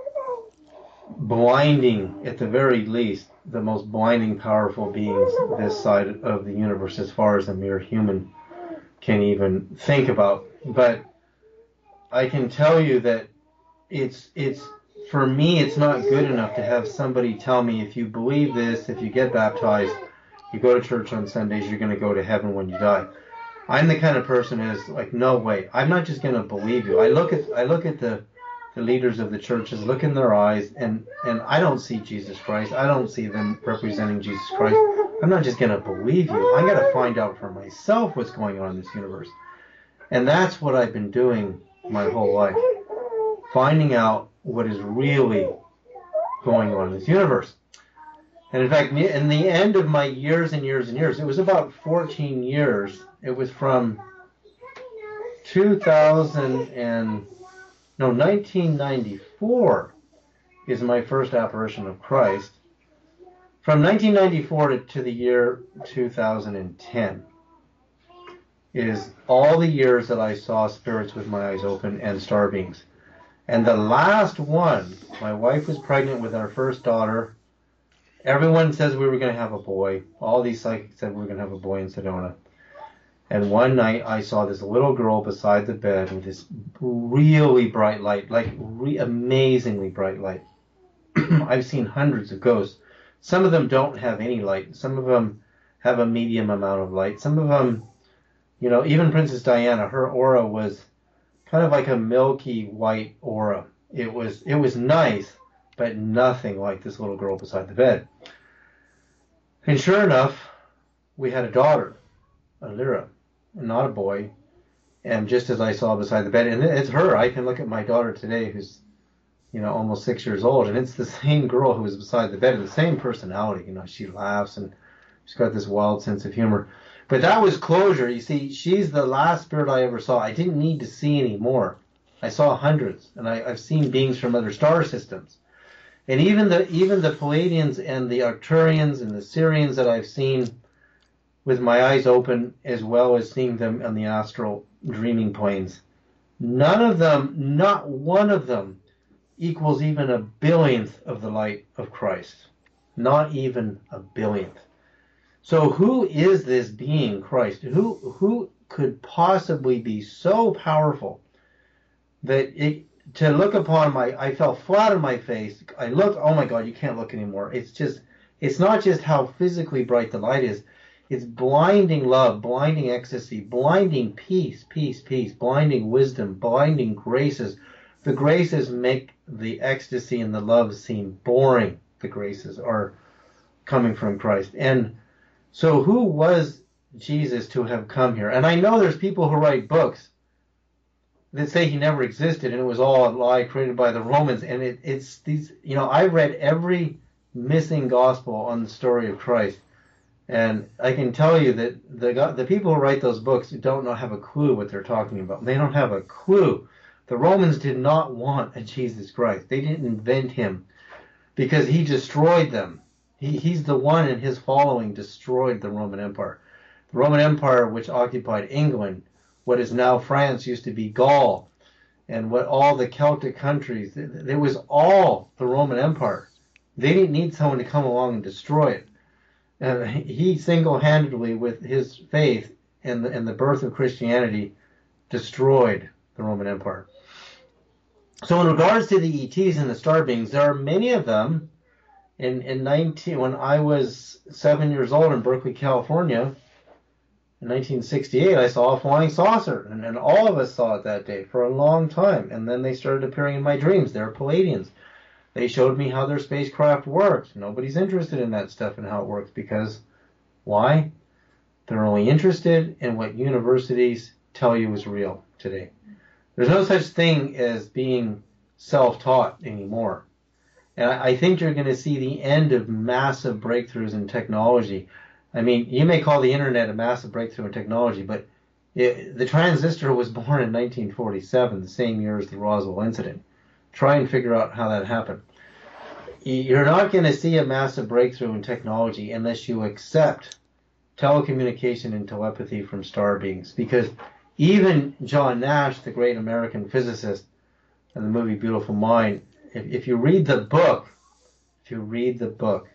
blinding, at the very least, the most blinding, powerful beings this side of the universe, as far as a mere human can even think about. But I can tell you that it's it's for me, it's not good enough to have somebody tell me, if you believe this, if you get baptized, you go to church on Sundays, you're going to go to heaven when you die. I'm the kind of person who's like, no way. I'm not just going to believe you. I look at I look at the, the leaders of the churches, look in their eyes, and, and I don't see Jesus Christ. I don't see them representing Jesus Christ. I'm not just going to believe you. I got to find out for myself what's going on in this universe. And that's what I've been doing my whole life. Finding out what is really going on in this universe. And in fact, in the end of my years and years and years, it was about fourteen years. It was from two thousand and, no, nineteen ninety-four is my first apparition of Christ. From nineteen ninety-four to, to the year two thousand ten is all the years that I saw spirits with my eyes open and star beings. And the last one, my wife was pregnant with our first daughter. Everyone says we were going to have a boy. All these psychics said we were going to have a boy in Sedona. And one night I saw this little girl beside the bed with this really bright light, like re- amazingly bright light. I've seen hundreds of ghosts. Some of them don't have any light. Some of them have a medium amount of light. Some of them, you know, even Princess Diana, her aura was kind of like a milky white aura. It was it was nice, but nothing like this little girl beside the bed. And sure enough, we had a daughter, a Lyra, not a boy. And just as I saw beside the bed, and it's her. I can look at my daughter today, who's, you know, almost six years old, and it's the same girl who was beside the bed, and the same personality. You know, she laughs and she's got this wild sense of humor. But that was closure. You see, she's the last spirit I ever saw. I didn't need to see any more. I saw hundreds, and I, I've seen beings from other star systems. And even the even the Palladians and the Arcturians and the Sirians that I've seen with my eyes open, as well as seeing them on the astral dreaming planes, none of them, not one of them, equals even a billionth of the light of Christ. Not even a billionth. So who is this being, Christ? Who who could possibly be so powerful that it, to look upon my, I fell flat on my face. I looked, oh my God, you can't look anymore. It's just, it's not just how physically bright the light is. It's blinding love, blinding ecstasy, blinding peace, peace, peace, blinding wisdom, blinding graces. The graces make the ecstasy and the love seem boring. The graces are coming from Christ. And so who was Jesus to have come here? And I know there's people who write books that say he never existed and it was all a lie created by the Romans. And it, it's these, you know, I read every missing gospel on the story of Christ. And I can tell you that the the people who write those books don't know, have a clue what they're talking about. They don't have a clue. The Romans did not want a Jesus Christ. They didn't invent him because he destroyed them. He, he's the one, and his following destroyed the Roman Empire. The Roman Empire, which occupied England, what is now France, used to be Gaul, and what all the Celtic countries, it, it was all the Roman Empire. They didn't need someone to come along and destroy it. And he single-handedly, with his faith and the, and the birth of Christianity, destroyed the Roman Empire. So in regards to the E Ts and the star beings, there are many of them. In in nineteen when I was seven years old in Berkeley, California, in nineteen sixty-eight, I saw a flying saucer, and, and all of us saw it that day for a long time. And then they started appearing in my dreams. They're Palladians. They showed me how their spacecraft worked. Nobody's interested in that stuff and how it works because why? They're only interested in what universities tell you is real today. There's no such thing as being self-taught anymore. And I think you're going to see the end of massive breakthroughs in technology. I mean, you may call the internet a massive breakthrough in technology, but it, the transistor was born in nineteen forty-seven, the same year as the Roswell incident. Try and figure out how that happened. You're not going to see a massive breakthrough in technology unless you accept telecommunication and telepathy from star beings. Because even John Nash, the great American physicist, in the movie Beautiful Mind, if, if you read the book, if you read the book,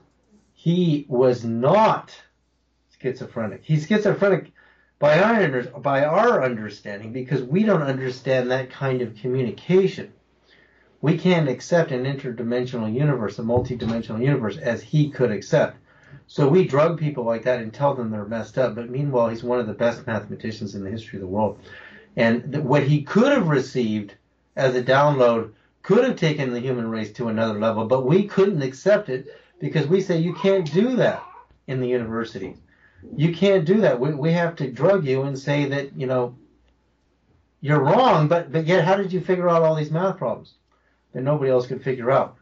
he was not schizophrenic. He's schizophrenic by our, by our understanding because we don't understand that kind of communication. We can't accept an interdimensional universe, a multidimensional universe, as he could accept. So we drug people like that and tell them they're messed up. But meanwhile, he's one of the best mathematicians in the history of the world. And th- what he could have received as a download could have taken the human race to another level, but we couldn't accept it because we say you can't do that in the universities. You can't do that. We, we have to drug you and say that, you know, you're wrong, but, but yet how did you figure out all these math problems that nobody else could figure out?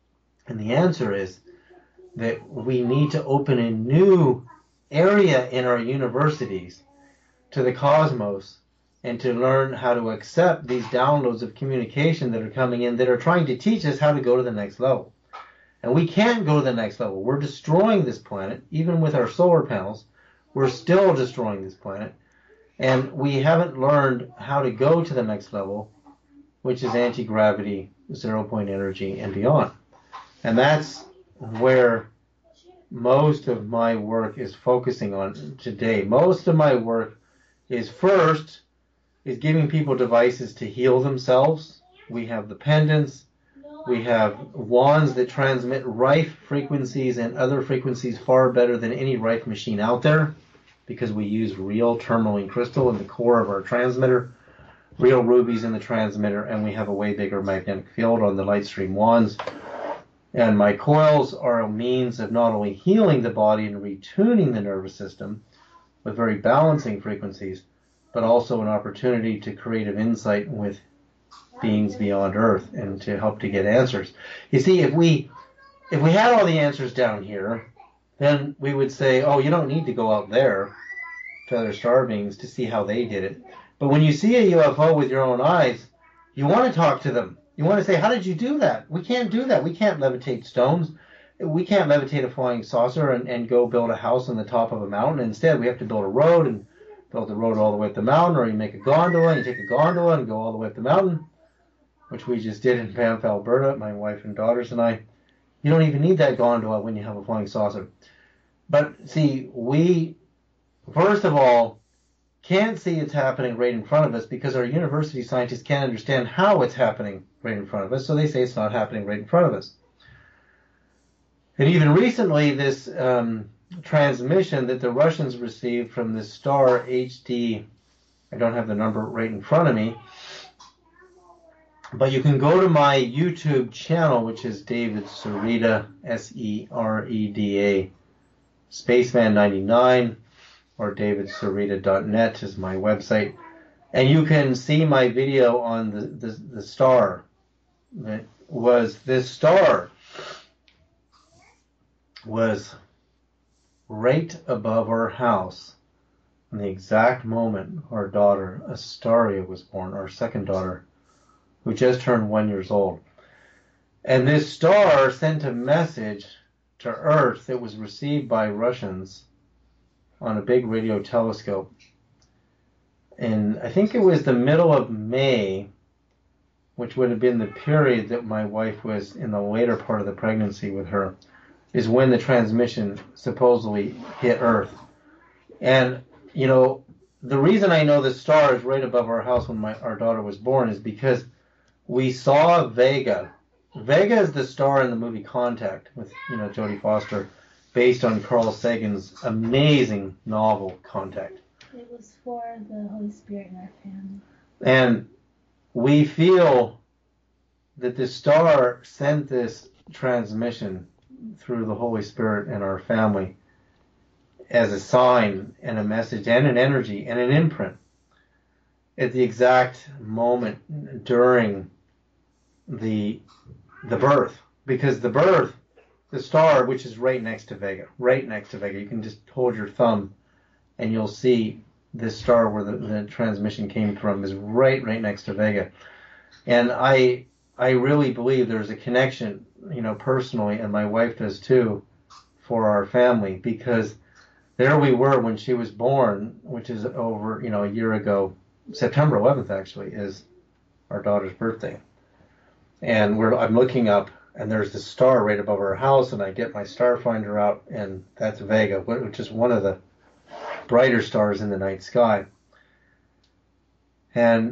And the answer is that we need to open a new area in our universities to the cosmos and to learn how to accept these downloads of communication that are coming in that are trying to teach us how to go to the next level. And we can't go to the next level. We're destroying this planet. Even with our solar panels, we're still destroying this planet. And we haven't learned how to go to the next level, which is anti-gravity, zero-point energy, and beyond. And that's where most of my work is focusing on today. Most of my work is first is giving people devices to heal themselves. We have the pendants. We have wands that transmit Rife frequencies and other frequencies far better than any Rife machine out there because we use real tourmaline crystal in the core of our transmitter, real rubies in the transmitter, and we have a way bigger magnetic field on the Lightstream wands. And my coils are a means of not only healing the body and retuning the nervous system with very balancing frequencies, but also an opportunity to creative insight with beings beyond Earth and to help to get answers. You see, if we if we had all the answers down here, then we would say, oh, you don't need to go out there to other star beings to see how they did it. But when you see a U F O with your own eyes, you want to talk to them. You want to say, how did you do that? We can't do that. We can't levitate stones. We can't levitate a flying saucer and, and go build a house on the top of a mountain. Instead, we have to build a road and build the road all the way up the mountain, or you make a gondola, and you take a gondola and go all the way up the mountain, which we just did in Banff, Alberta, my wife and daughters and I. You don't even need that gondola when you have a flying saucer. But see, we, first of all, can't see it's happening right in front of us because our university scientists can't understand how it's happening right in front of us, so they say it's not happening right in front of us. And even recently, this um, transmission that the Russians received from the star H D, I don't have the number right in front of me, but you can go to my YouTube channel, which is David Sereda, S E R E D A, Spaceman ninety-nine, or david sereda dot net is my website. And you can see my video on the, the, the star. That was, this star was right above our house in the exact moment our daughter, Astaria, was born, our second daughter, who just turned one years old. And this star sent a message to Earth that was received by Russians on a big radio telescope. And I think it was the middle of May, which would have been the period that my wife was in the later part of the pregnancy with her, is when the transmission supposedly hit Earth. And, you know, the reason I know the star is right above our house when my, our daughter was born is because we saw Vega. Vega is the star in the movie Contact with, you know, Jodie Foster, based on Carl Sagan's amazing novel Contact. It was for the Holy Spirit in our family. And we feel that the star sent this transmission through the Holy Spirit and our family as a sign and a message and an energy and an imprint at the exact moment during the the birth. Because the birth, the star, which is right next to Vega, right next to Vega, you can just hold your thumb and you'll see this star where the, the transmission came from is right, right next to Vega. And I I really believe there's a connection, you know, personally, and my wife does too, for our family, because there we were when she was born, which is over, you know, a year ago. September eleventh, actually, is our daughter's birthday. And we're I'm looking up, and there's this star right above our house, and I get my star finder out, and that's Vega, which is one of the brighter stars in the night sky. And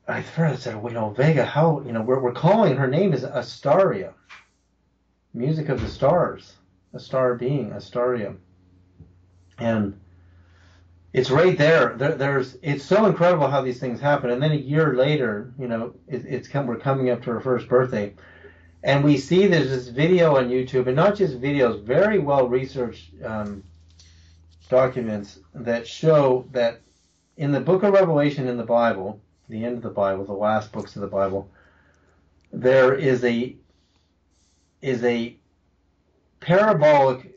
I first said, well, you know, Vega, how, you know, we're, we're calling her name is Astaria, music of the stars, a star being, Astaria. And it's right there. there. There's, it's so incredible how these things happen. And then a year later, you know, it, it's come, we're coming up to her first birthday. And we see there's this video on YouTube, and not just videos, very well researched um, documents that show that in the book of Revelation in the Bible, the end of the Bible, the last books of the Bible, there is a is a parabolic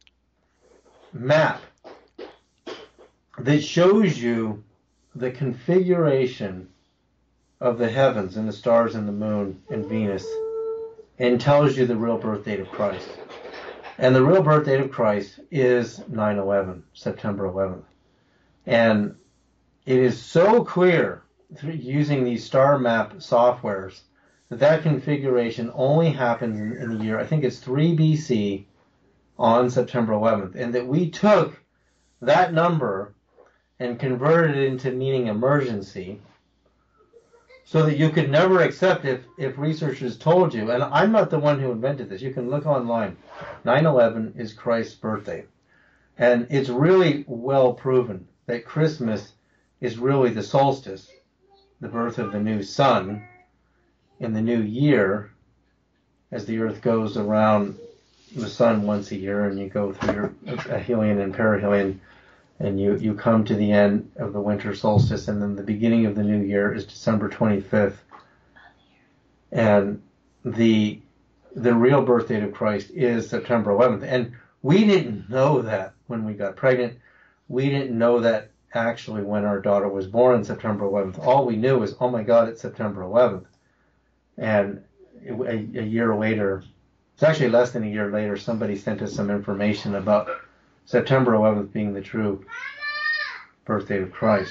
map that shows you the configuration of the heavens and the stars and the moon and Venus, and tells you the real birth date of Christ. And the real birth date of Christ is nine eleven, September eleventh. And it is so clear through using these star map softwares that that configuration only happens in, in the year, I think it's three B C on September eleventh. And that we took that number and converted it into meaning emergency, so that you could never accept if, if researchers told you, and I'm not the one who invented this, you can look online, nine eleven is Christ's birthday. And it's really well proven that Christmas is really the solstice, the birth of the new sun in the new year, as the earth goes around the sun once a year, and you go through your aphelion and perihelion, and you, you come to the end of the winter solstice, and then the beginning of the new year is December twenty-fifth. And the the real birth date of Christ is September eleventh. And we didn't know that when we got pregnant. We didn't know that actually when our daughter was born on September eleventh. All we knew was, oh my God, it's September eleventh. And a, a year later, it's actually less than a year later, somebody sent us some information about September eleventh being the true birth date of Christ.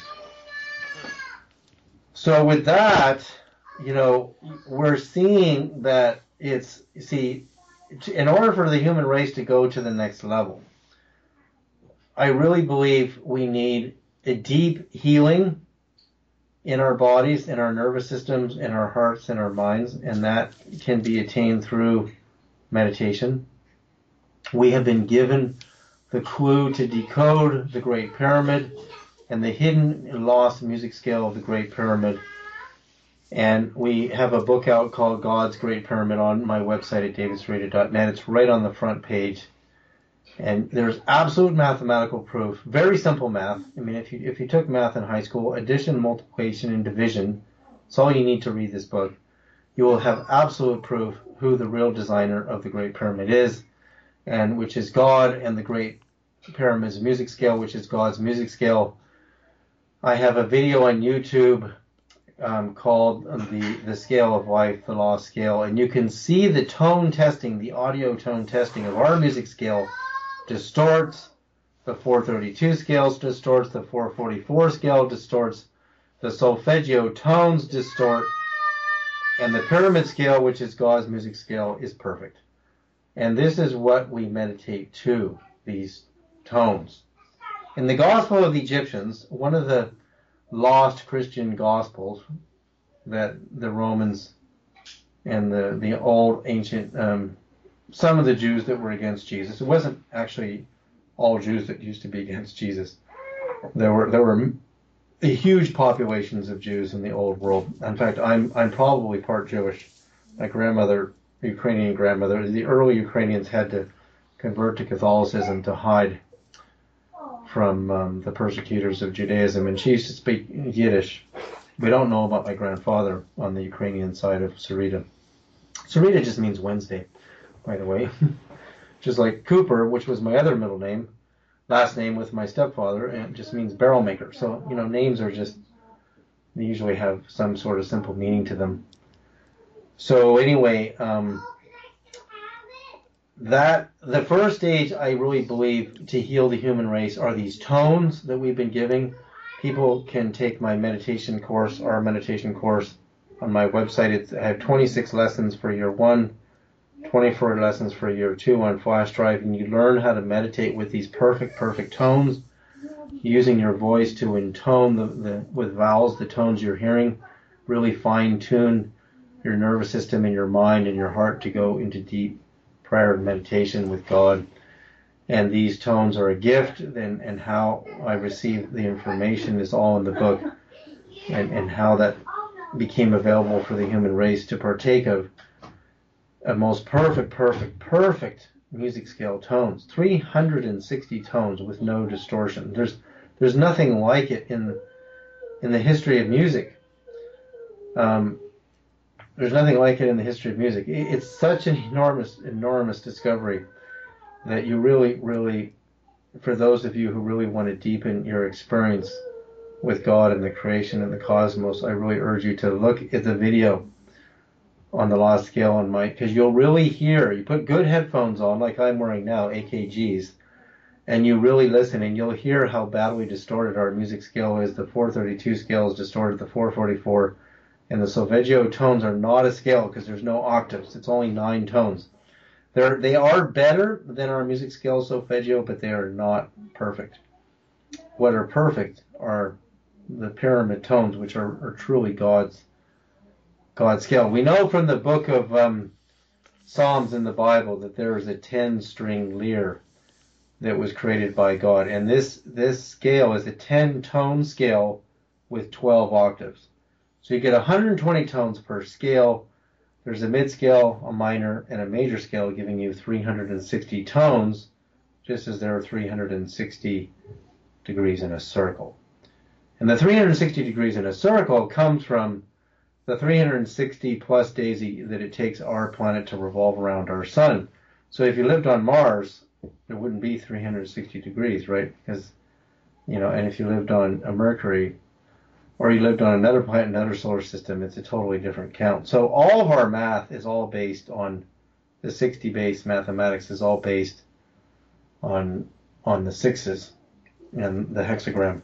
So with that, you know, we're seeing that it's, you see, in order for the human race to go to the next level, I really believe we need a deep healing in our bodies, in our nervous systems, in our hearts, in our minds, and that can be attained through meditation. We have been given the clue to decode the Great Pyramid and the hidden and lost music scale of the Great Pyramid. And we have a book out called God's Great Pyramid on my website at david sereda dot net. It's right on the front page. And there's absolute mathematical proof. Very simple math. I mean, if you if you took math in high school, addition, multiplication, and division, it's all you need to read this book. You will have absolute proof who the real designer of the Great Pyramid is, and which is God, and the Great Pyramid's music scale, which is God's music scale. I have a video on YouTube um, called the, the Scale of Life, the Lost Scale, and you can see the tone testing, the audio tone testing of our music scale distorts, the four thirty-two scales distorts, the four forty-four scale distorts, the solfeggio tones distort, and the pyramid scale, which is God's music scale, is perfect. And this is what we meditate to, these tones. In the Gospel of the Egyptians, one of the lost Christian Gospels that the Romans and the, the old ancient, um, some of the Jews that were against Jesus, it wasn't actually all Jews that used to be against Jesus. There were there were huge populations of Jews in the old world. In fact, I'm I'm probably part Jewish. My grandmother, Ukrainian grandmother, the early Ukrainians had to convert to Catholicism to hide from um, the persecutors of Judaism, and she used to speak Yiddish. We don't know about my grandfather on the Ukrainian side of Sereda. Sereda just means Wednesday, by the way. Just like Cooper, which was my other middle name, last name with my stepfather, and it just means barrel maker. So, you know, names are just, they usually have some sort of simple meaning to them. So anyway, um, that the first stage, I really believe, to heal the human race are these tones that we've been giving. People can take my meditation course, our meditation course, on my website. It's, I have twenty-six lessons for year one, twenty-four lessons for year two on flash drive, and you learn how to meditate with these perfect, perfect tones, using your voice to intone the, the with vowels the tones you're hearing. really fine tune your nervous system and your mind and your heart to go into deep prayer and meditation with God. And these tones are a gift, and, and how I received the information is all in the book, and, and how that became available for the human race to partake of a most perfect, perfect, perfect music scale tones. three hundred sixty tones with no distortion. There's there's nothing like it in in the history of music. Um, there's nothing like it in the history of music. It's such an enormous, enormous discovery that you really, really, for those of you who really want to deepen your experience with God and the creation and the cosmos, I really urge you to look at the video on the Lost Scale on my, because you'll really hear, you put good headphones on, like I'm wearing now, A K Gs, and you really listen, and you'll hear how badly distorted our music scale is. The four thirty-two scale is distorted, the four forty-four, and the solfeggio tones are not a scale because there's no octaves. It's only nine tones. They're, they are better than our music scale solfeggio, but they are not perfect. What are perfect are the pyramid tones, which are, are truly God's God's scale. We know from the book of um, Psalms in the Bible that there is a ten-string lyre that was created by God, and this this scale is a ten-tone scale with twelve octaves. So you get one hundred twenty tones per scale. There's a mid-scale, a minor, and a major scale, giving you three hundred sixty tones, just as there are three hundred sixty degrees in a circle. And the three hundred sixty degrees in a circle comes from the three hundred sixty plus days that it takes our planet to revolve around our sun. So if you lived on Mars, there wouldn't be three hundred sixty degrees, right? Because, you know, and if you lived on a Mercury, or you lived on another planet, another solar system, it's a totally different count. So all of our math is all based on, the sixty-base mathematics is all based on on the sixes and the hexagram.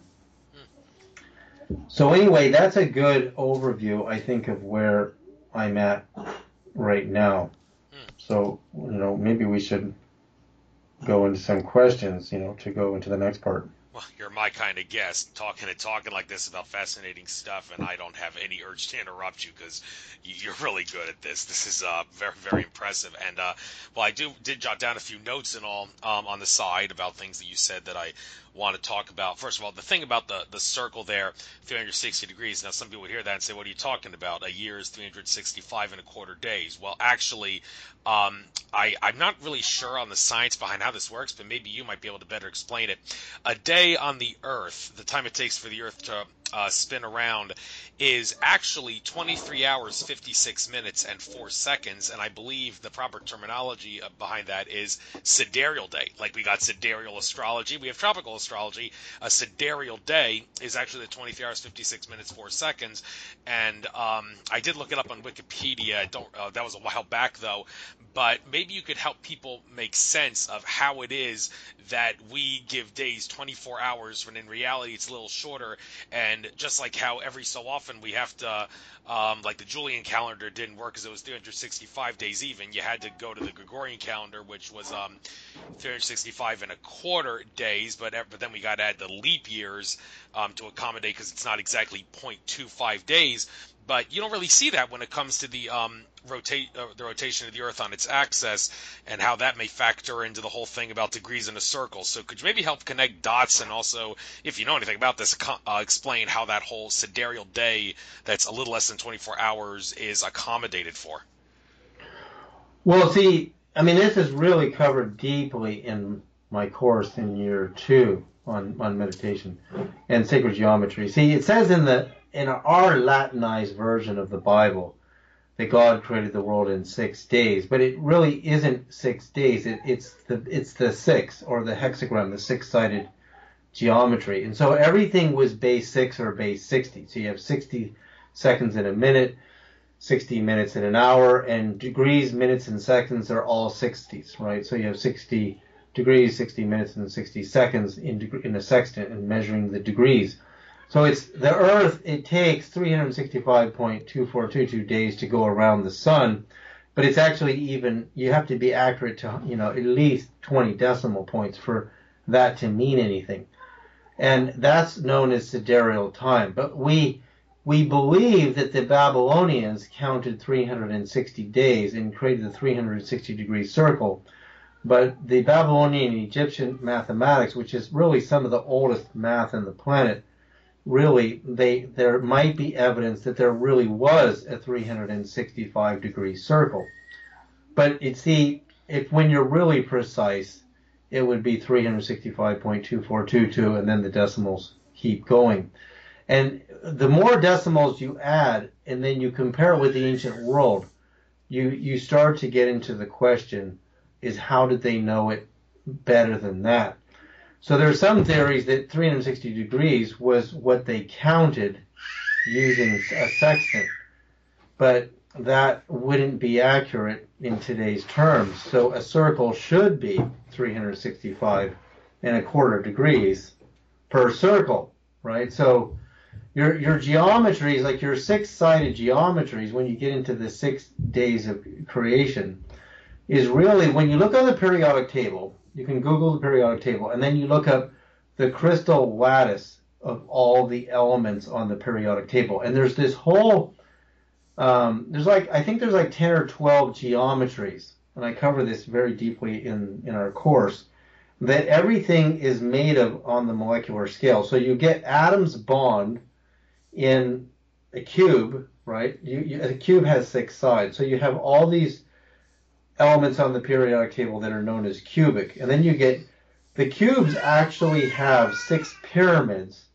So anyway, that's a good overview, I think, of where I'm at right now. So, you know, maybe we should go into some questions, you know, to go into the next part. Well, you're my kind of guest, talking and talking like this about fascinating stuff, and I don't have any urge to interrupt you because you're really good at this. This is uh, very, very impressive. And, uh, well, I do did jot down a few notes and all um, on the side about things that you said that I want to talk about. First of all, the thing about the, the circle there, three hundred sixty degrees. Now, some people would hear that and say, what are you talking about? A year is three hundred sixty-five and a quarter days. Well, actually, um, I, I'm not really sure on the science behind how this works, but maybe you might be able to better explain it. A day on the Earth, the time it takes for the Earth to uh, spin around, is actually twenty-three hours, fifty-six minutes, and four seconds. And I believe the proper terminology behind that is sidereal day. Like we got sidereal astrology, we have tropical astrology. A sidereal day is actually the twenty-three hours, fifty-six minutes, four seconds. And um, I did look it up on Wikipedia. I don't. Uh, that was a while back, though. But maybe you could help people make sense of how it is that we give days twenty-four hours when in reality it's a little shorter. And just like how every so often we have to, um, like the Julian calendar didn't work because it was three hundred sixty-five days even. You had to go to the Gregorian calendar, which was um, three hundred sixty-five and a quarter days. But but then we got to add the leap years um, to accommodate because it's not exactly zero point two five days. But you don't really see that when it comes to the um, rotate uh, the rotation of the Earth on its axis and how that may factor into the whole thing about degrees in a circle. So could you maybe help connect dots and also, if you know anything about this, uh, explain how that whole sidereal day that's a little less than twenty-four hours is accommodated for? Well, see, I mean, this is really covered deeply in my course in year two on, on meditation and sacred geometry. See, it says in the in our Latinized version of the Bible that God created the world in six days, but it really isn't six days. It, it's the it's the six, or the hexagram, the six-sided geometry. And so everything was base six or base sixty. So you have sixty seconds in a minute, sixty minutes in an hour, and degrees, minutes, and seconds are all sixties, right? So you have sixty degrees, sixty minutes, and sixty seconds in deg- in a sextant and measuring the degrees. So it's the Earth, it takes three hundred sixty-five point two four two two days to go around the sun, but it's actually even, you have to be accurate to, you know, at least twenty decimal points for that to mean anything. And that's known as sidereal time. But we we believe that the Babylonians counted three hundred sixty days and created the three hundred sixty degree circle. But the Babylonian and Egyptian mathematics, which is really some of the oldest math on the planet, really, they there might be evidence that there really was a three hundred sixty-five degree circle. But it's the, if when you're really precise, it would be three hundred sixty-five point two four two two, and then the decimals keep going. And the more decimals you add, and then you compare it with the ancient world, you, you start to get into the question, is how did they know it better than that? So there are some theories that three hundred sixty degrees was what they counted using a sextant, but that wouldn't be accurate in today's terms. So a circle should be three hundred sixty-five and a quarter degrees per circle, right? So your your geometries, like your six-sided geometries, when you get into the six days of creation, is really, when you look on the periodic table, you can Google the periodic table, and then you look up the crystal lattice of all the elements on the periodic table. And there's this whole, um, there's like, I think there's like ten or twelve geometries, and I cover this very deeply in, in our course, that everything is made of on the molecular scale. So you get atoms bond in a cube, right? You, you, a cube has six sides. So you have all these elements on the periodic table that are known as cubic. And then you get, the cubes actually have six pyramids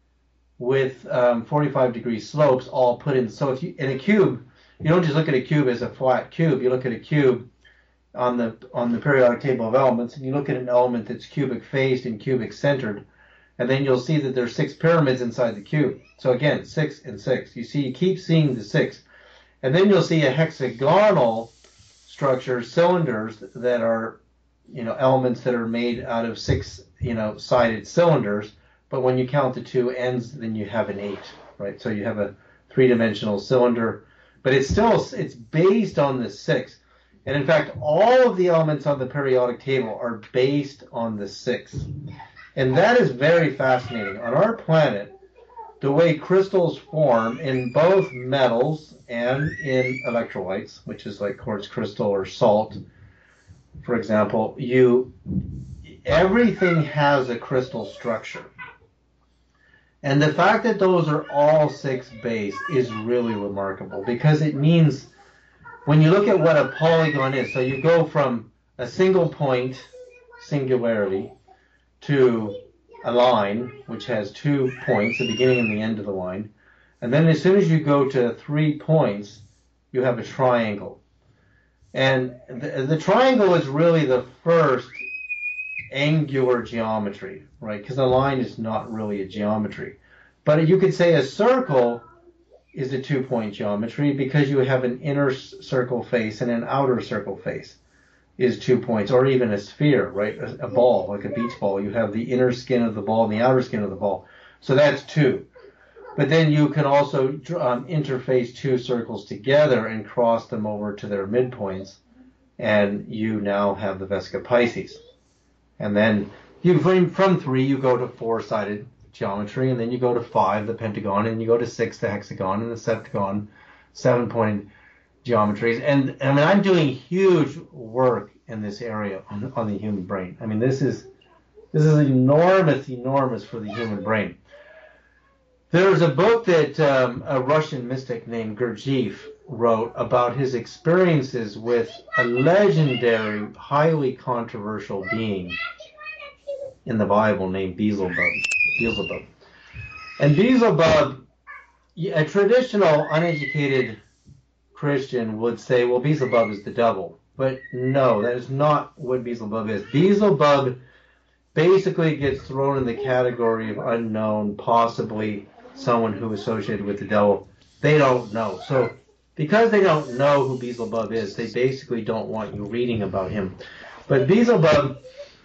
with um, forty-five degree slopes all put in. So if you, in a cube, you don't just look at a cube as a flat cube. You look at a cube on the on the periodic table of elements, and you look at an element that's cubic faced and cubic centered, and then you'll see that there's six pyramids inside the cube. So again, six and six. You see, you keep seeing the six. And then you'll see a hexagonal structure, cylinders that are, you know, elements that are made out of six, you know, sided cylinders. But when you count the two ends, then you have an eight, right? So you have a three-dimensional cylinder, but it's still, it's based on the six. And in fact, all of the elements on the periodic table are based on the six. And that is very fascinating. On our planet, the way crystals form in both metals and in electrolytes, which is like quartz crystal or salt, for example, you everything has a crystal structure. And the fact that those are all six base is really remarkable, because it means when you look at what a polygon is, so you go from a single point, singularity, to a line, which has two points, the beginning and the end of the line. And then as soon as you go to three points, you have a triangle. And the, the triangle is really the first angular geometry, right? Because a line is not really a geometry. But you could say a circle is a two-point geometry because you have an inner circle face and an outer circle face is two points, or even a sphere, right? A, a ball, like a beach ball. You have the inner skin of the ball and the outer skin of the ball. So that's two. But then you can also um, interface two circles together and cross them over to their midpoints, and you now have the Vesica Piscis. And then you from, from three, you go to four-sided geometry, and then you go to five, the pentagon, and you go to six, the hexagon, and the septagon, seven-pointed geometries. And I mean, I'm doing huge work in this area on, on the human brain. I mean, this is this is enormous, enormous for the human brain. There's a book that um, a Russian mystic named Gurdjieff wrote about his experiences with a legendary, highly controversial being in the Bible named Beelzebub. Beelzebub. And Beelzebub, a traditional, uneducated Christian would say, well, Beelzebub is the devil. But no, that is not what Beelzebub is. Beelzebub basically gets thrown in the category of unknown, possibly someone who is associated with the devil. They don't know. So because they don't know who Beelzebub is, they basically don't want you reading about him. But Beelzebub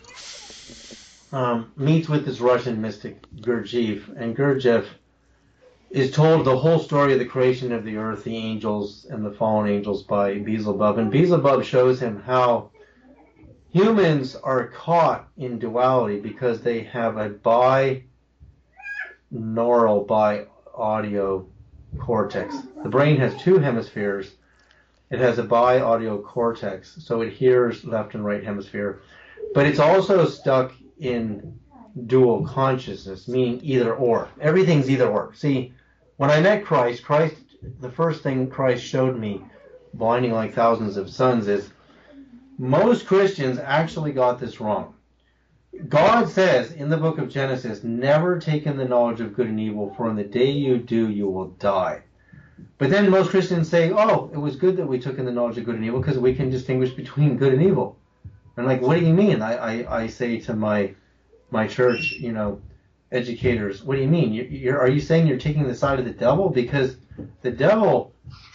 um, meets with this Russian mystic Gurdjieff, and Gurdjieff is told the whole story of the creation of the earth, the angels, and the fallen angels by Beelzebub. And Beelzebub shows him how humans are caught in duality because they have a binaural, bi-audio cortex. The brain has two hemispheres. It has a bi-audio cortex, so it hears left and right hemisphere. But it's also stuck in dual consciousness, meaning either or. Everything's either or. See, when I met Christ, Christ, the first thing Christ showed me, blinding like thousands of suns, is most Christians actually got this wrong. God says in the book of Genesis, never take in the knowledge of good and evil, for in the day you do, you will die. But then most Christians say, oh, it was good that we took in the knowledge of good and evil because we can distinguish between good and evil. And like, what do you mean? I, I, I say to my my church, you know, educators, what do you mean? You, you're, are you saying you're taking the side of the devil? Because the devil...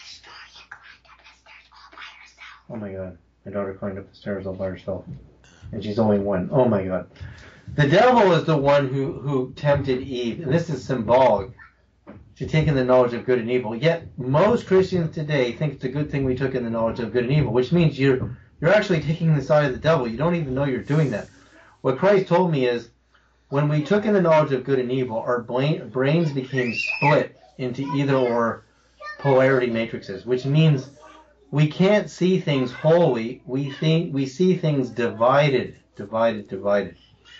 Oh my God, my daughter climbed up the stairs all by herself. And she's only one. Oh my God. The devil is the one who, who tempted Eve. And this is symbolic. To take in the knowledge of good and evil. Yet most Christians today think it's a good thing we took in the knowledge of good and evil, which means you're you're actually taking the side of the devil. You don't even know you're doing that. What Christ told me is, when we took in the knowledge of good and evil, our brain, brains became split into either or polarity matrices, which means we can't see things wholly. We think we see things divided, divided, divided.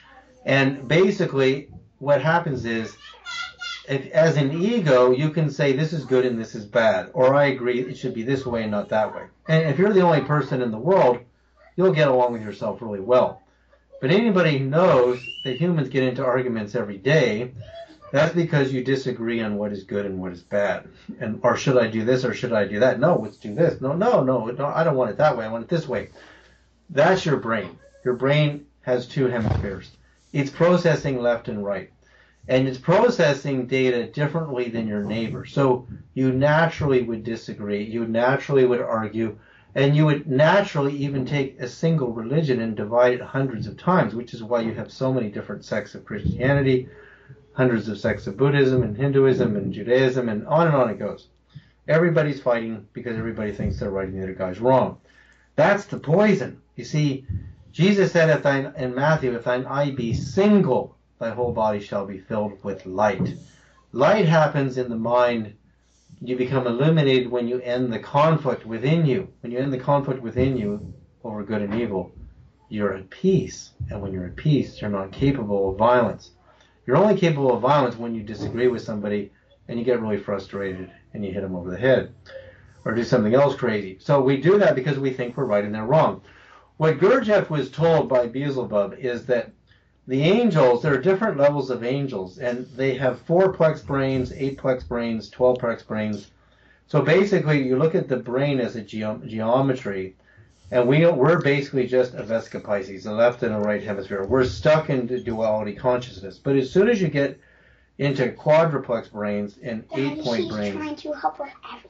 And basically, what happens is, if, as an ego, you can say this is good and this is bad, or I agree it should be this way and not that way. And if you're the only person in the world, you'll get along with yourself really well. But anybody who knows that humans get into arguments every day, that's because you disagree on what is good and what is bad. And or should I do this or should I do that? No, let's do this. No, no, no, no, I don't want it that way. I want it this way. That's your brain. Your brain has two hemispheres. It's processing left and right. And it's processing data differently than your neighbor. So you naturally would disagree. You naturally would argue. And you would naturally even take a single religion and divide it hundreds of times, which is why you have so many different sects of Christianity, hundreds of sects of Buddhism and Hinduism and Judaism, and on and on it goes. Everybody's fighting because everybody thinks they're right and the other guy's wrong. That's the poison. You see, Jesus said if thine, in Matthew, if thine eye be single, thy whole body shall be filled with light. Light happens in the mind. You become illuminated when you end the conflict within you. When you end the conflict within you over good and evil, you're at peace. And when you're at peace, you're not capable of violence. You're only capable of violence when you disagree with somebody and you get really frustrated and you hit them over the head or do something else crazy. So we do that because we think we're right and they're wrong. What Gurdjieff was told by Beelzebub is that the angels, there are different levels of angels, and they have four-plex brains, eight-plex brains, twelve-plex brains. So basically, you look at the brain as a geom- geometry, and we, we're basically just a Vesica Pisces, a left and a right hemisphere. We're stuck into duality consciousness. But as soon as you get into quadruplex brains and eight-point brains, trying to help with everything.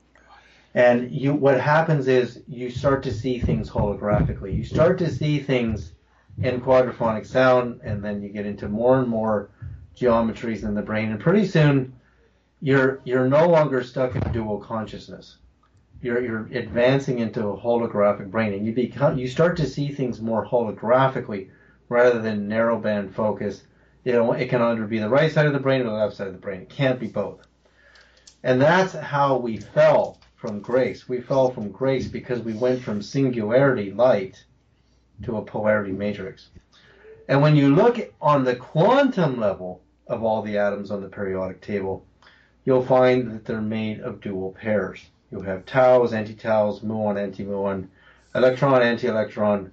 And you, what happens is you start to see things holographically. You start to see things in quadraphonic sound, and then you get into more and more geometries in the brain, and pretty soon you're you're no longer stuck in dual consciousness. You're you're advancing into a holographic brain, and you become you start to see things more holographically rather than narrow band focus. You know, it can either be the right side of the brain or the left side of the brain. It can't be both. And that's how we fell from grace. We fell from grace because we went from singularity, light, to a polarity matrix. And when you look on the quantum level of all the atoms on the periodic table, you'll find that they're made of dual pairs. You'll have taus, anti-taus, muon, anti-muon, electron, anti-electron,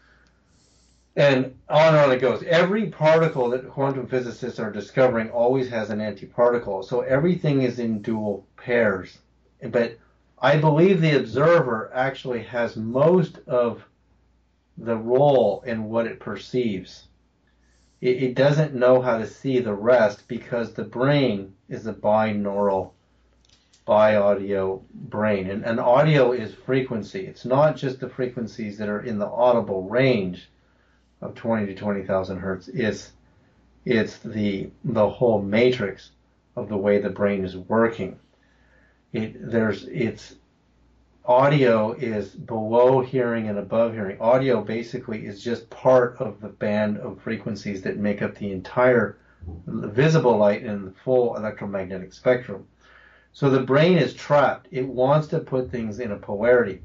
and on and on it goes. Every particle that quantum physicists are discovering always has an antiparticle. So everything is in dual pairs. But I believe the observer actually has most of the role in what it perceives. It, it doesn't know how to see the rest because the brain is a binaural, bi-audio brain. And, and audio is frequency. It's not just the frequencies that are in the audible range of twenty to twenty thousand hertz. It's, it's the, the whole matrix of the way the brain is working. It, there's, it's, audio is below hearing and above hearing. Audio basically is just part of the band of frequencies that make up the entire visible light and the full electromagnetic spectrum. So the brain is trapped. It wants to put things in a polarity.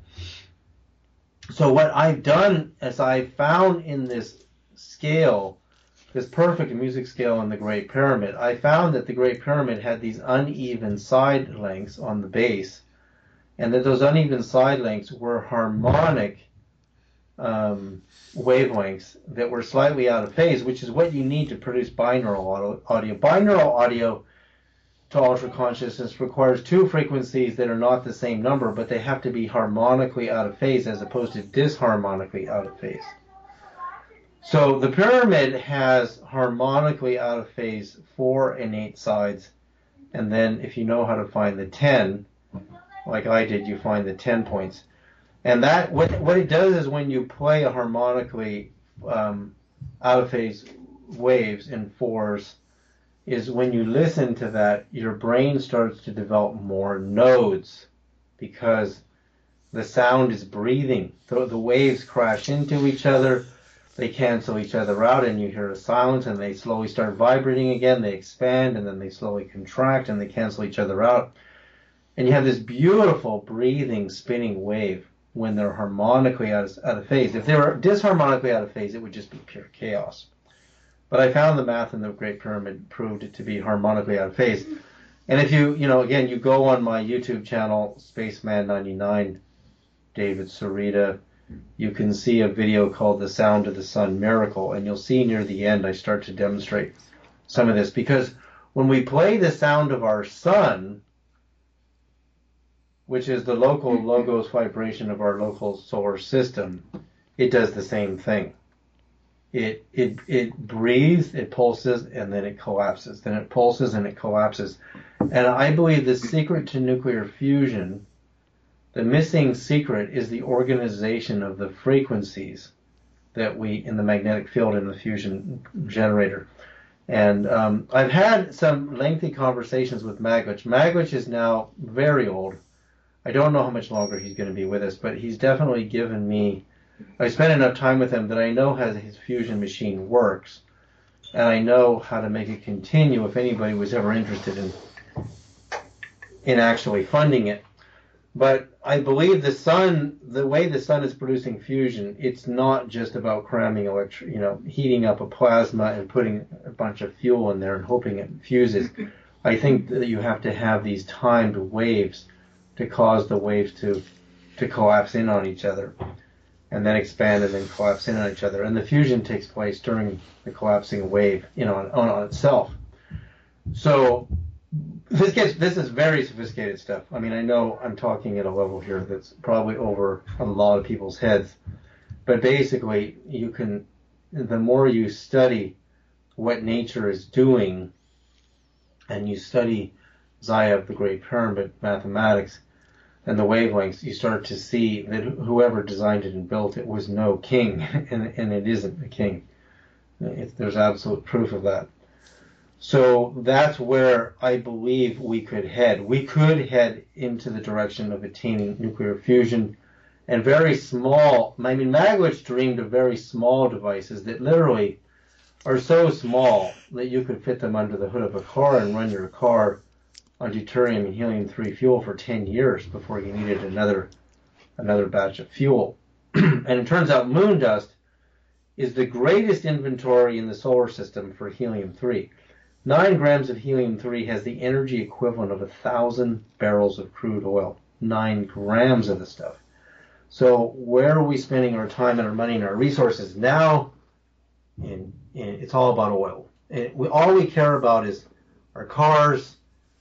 So what I've done is I found in this scale, this perfect music scale in the Great Pyramid, I found that the Great Pyramid had these uneven side lengths on the base, and that those uneven side lengths were harmonic um, wavelengths that were slightly out of phase, which is what you need to produce binaural audio. Binaural audio to ultra consciousness requires two frequencies that are not the same number, but they have to be harmonically out of phase as opposed to disharmonically out of phase. So the pyramid has harmonically out of phase four and eight sides, and then if you know how to find the ten, like I did, you find the ten points. And that what what it does is when you play a harmonically um, out of phase waves in fours, is when you listen to that, your brain starts to develop more nodes because the sound is breathing. The, the waves crash into each other, they cancel each other out, and you hear a silence, and they slowly start vibrating again, they expand, and then they slowly contract, and they cancel each other out. And you have this beautiful breathing, spinning wave when they're harmonically out of, out of phase. If they were disharmonically out of phase, it would just be pure chaos. But I found the math in the Great Pyramid proved it to be harmonically out of phase. And if you, you know, again, you go on my YouTube channel, Spaceman ninety-nine, David Sarita, you can see a video called The Sound of the Sun Miracle, and you'll see near the end I start to demonstrate some of this. Because when we play the sound of our sun, which is the local logos vibration of our local solar system, it does the same thing. It, it, it breathes, it pulses, and then it collapses. Then it pulses and it collapses. And I believe the secret to nuclear fusion, the missing secret, is the organization of the frequencies that we, in the magnetic field in the fusion generator. And um, I've had some lengthy conversations with Magwitch. Magwitch is now very old. I don't know how much longer he's going to be with us, but he's definitely given me, I spent enough time with him that I know how his fusion machine works, and I know how to make it continue if anybody was ever interested in in actually funding it. But I believe the sun, the way the sun is producing fusion, it's not just about cramming electro, you know, heating up a plasma and putting a bunch of fuel in there and hoping it fuses. I think that you have to have these timed waves to cause the waves to to collapse in on each other, and then expand and then collapse in on each other. And the fusion takes place during the collapsing wave, you know, on, on itself. So this gets, this is very sophisticated stuff. I mean, I know I'm talking at a level here that's probably over a lot of people's heads, but basically you can, the more you study what nature is doing, and you study Zayev, the Great Pyramid, mathematics, and the wavelengths, you start to see that whoever designed it and built it was no king, and, and it isn't a king. It, there's absolute proof of that. So that's where I believe we could head. We could head into the direction of attaining nuclear fusion, and very small, I mean, Magwitch dreamed of very small devices that literally are so small that you could fit them under the hood of a car and run your car on deuterium and helium three fuel for ten years before you needed another another batch of fuel. And it turns out moon dust is the greatest inventory in the solar system for helium three. Nine grams of helium three has the energy equivalent of a thousand barrels of crude oil. Nine grams of the stuff. So where are we spending our time and our money and our resources now? And, and it's all about oil. And we, all we care about is our cars,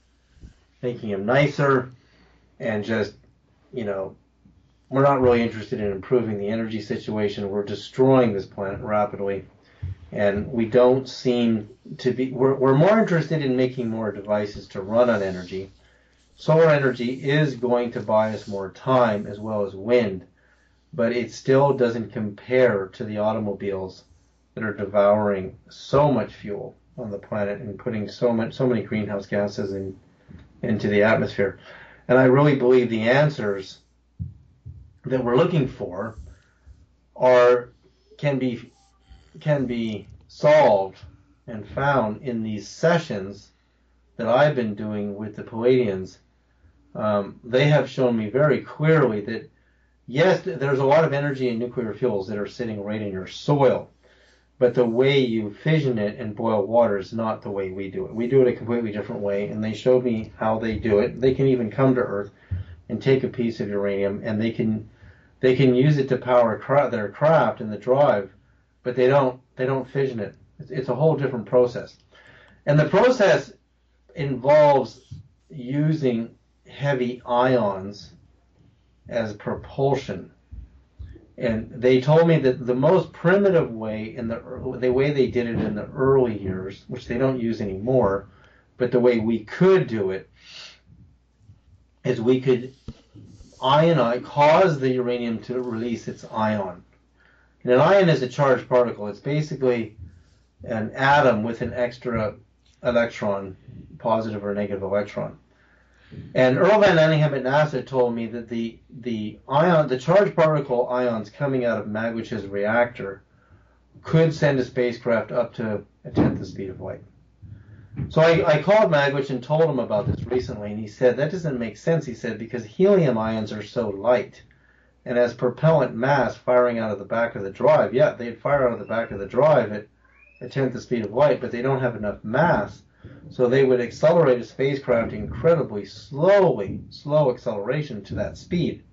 making them nicer, and just, you know, we're not really interested in improving the energy situation. We're destroying this planet rapidly, and we don't seem to be, we're, we're more interested in making more devices to run on energy. Solar energy is going to buy us more time as well as wind, but it still doesn't compare to the automobiles that are devouring so much fuel on the planet and putting so much, so many greenhouse gases in into the atmosphere. And I really believe the answers that we're looking for are can be can be solved and found in these sessions that I've been doing with the Palladians Um, they have shown me very clearly that, yes, there's a lot of energy in nuclear fuels that are sitting right in your soil, but the way you fission it and boil water is not the way we do it. We do it a completely different way, and they showed me how they do it. They can even come to Earth and take a piece of uranium, and they can they can use it to power cra- their craft and the drive, but they don't they don't fission it. It's, it's a whole different process, and the process involves using heavy ions as propulsion. And they told me that the most primitive way, in the the way they did it in the early years, which they don't use anymore, but the way we could do it, is we could ionize, cause the uranium to release its ion. And an ion is a charged particle. It's basically an atom with an extra electron, positive or negative electron. And Earl Van Anningham at NASA told me that the the ion, the charged particle ions coming out of Magwich's reactor could send a spacecraft up to a tenth the speed of light. So I, I called Magwitch and told him about this recently, and he said that doesn't make sense. He said because helium ions are so light, and as propellant mass firing out of the back of the drive, yeah, they'd fire out of the back of the drive at a tenth the speed of light, but they don't have enough mass. So they would accelerate a spacecraft incredibly slowly, slow acceleration to that speed.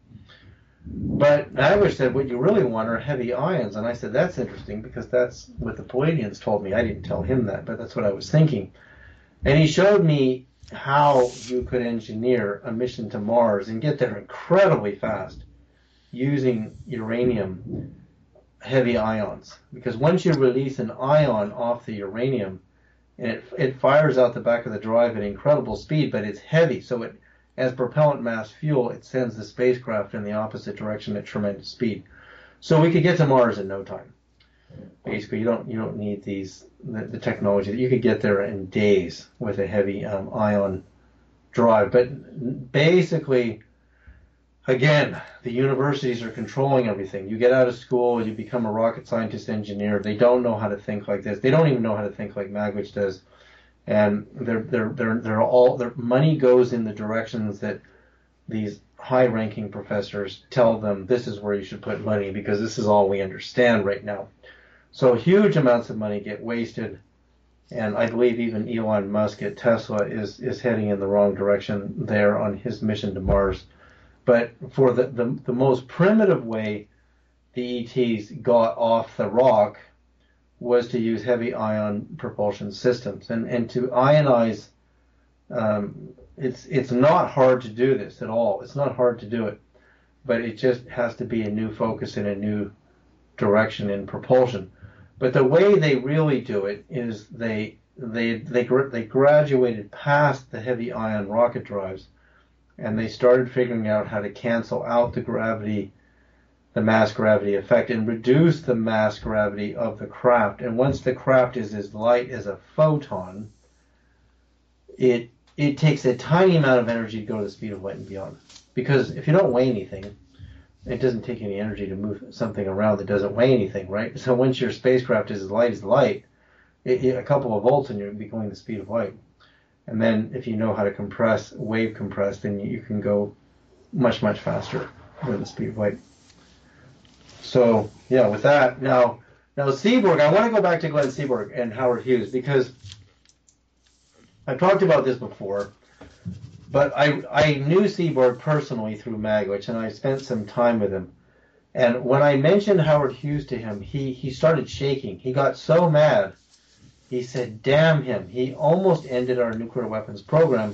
But Magwitch said, what you really want are heavy ions. And I said, that's interesting because that's what the Palladians told me. I didn't tell him that, but that's what I was thinking. And he showed me how you could engineer a mission to Mars and get there incredibly fast using uranium heavy ions. Because once you release an ion off the uranium, and it, it fires out the back of the drive at incredible speed, but it's heavy, so it, as propellant mass fuel, it sends the spacecraft in the opposite direction at tremendous speed. So we could get to Mars in no time. Basically, you don't you don't need these the, the technology. You could get there in days with a heavy um, ion drive. But basically, again, the universities are controlling everything. You get out of school, you become a rocket scientist engineer. They don't know how to think like this. They don't even know how to think like Magwitch does. And they're they're they're they're all their money goes in the directions that these high-ranking professors tell them this is where you should put money because this is all we understand right now. So huge amounts of money get wasted, and I believe even Elon Musk at Tesla is is heading in the wrong direction there on his mission to Mars. But for the, the, the most primitive way the E Ts got off the rock was to use heavy ion propulsion systems. And, and to ionize, um, it's, it's not hard to do this at all. It's not hard to do it. But it just has to be a new focus and a new direction in propulsion. But the way they really do it is they, they, they, they graduated past the heavy ion rocket drives, and they started figuring out how to cancel out the gravity, the mass gravity effect, and reduce the mass gravity of the craft. And once the craft is as light as a photon, it it takes a tiny amount of energy to go to the speed of light and beyond. Because if you don't weigh anything, it doesn't take any energy to move something around that doesn't weigh anything, right? So once your spacecraft is as light as light, it, it, a couple of volts and you'll be going the speed of light. And then if you know how to compress, wave compress, then you can go much, much faster than the speed of light. So, yeah, with that, now, now Seaborg, I want to go back to Glenn Seaborg and Howard Hughes because I've talked about this before, but I, I knew Seaborg personally through Magwitch, and I spent some time with him. And when I mentioned Howard Hughes to him, he, he started shaking. He got so mad. He said, damn him. He almost ended our nuclear weapons program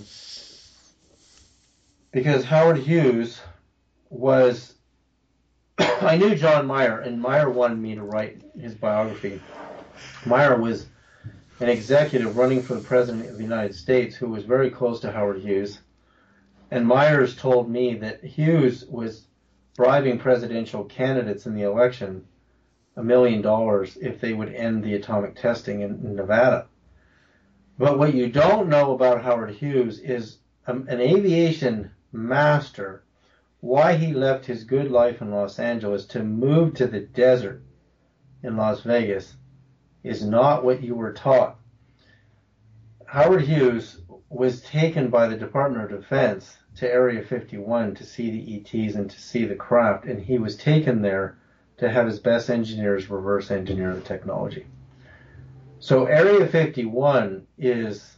because Howard Hughes was... I knew John Meyer, and Meyer wanted me to write his biography. Meyer was an executive running for the President of the United States who was very close to Howard Hughes. And Myers told me that Hughes was bribing presidential candidates in the election a million dollars if they would end the atomic testing in, in Nevada. But what you don't know about Howard Hughes is um, an aviation master, why he left his good life in Los Angeles to move to the desert in Las Vegas is not what you were taught. Howard Hughes was taken by the Department of Defense to Area fifty-one to see the E Ts and to see the craft, and he was taken there to have his best engineers reverse engineer the technology. So Area fifty-one is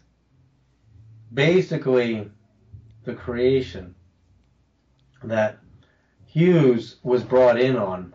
basically the creation that Hughes was brought in on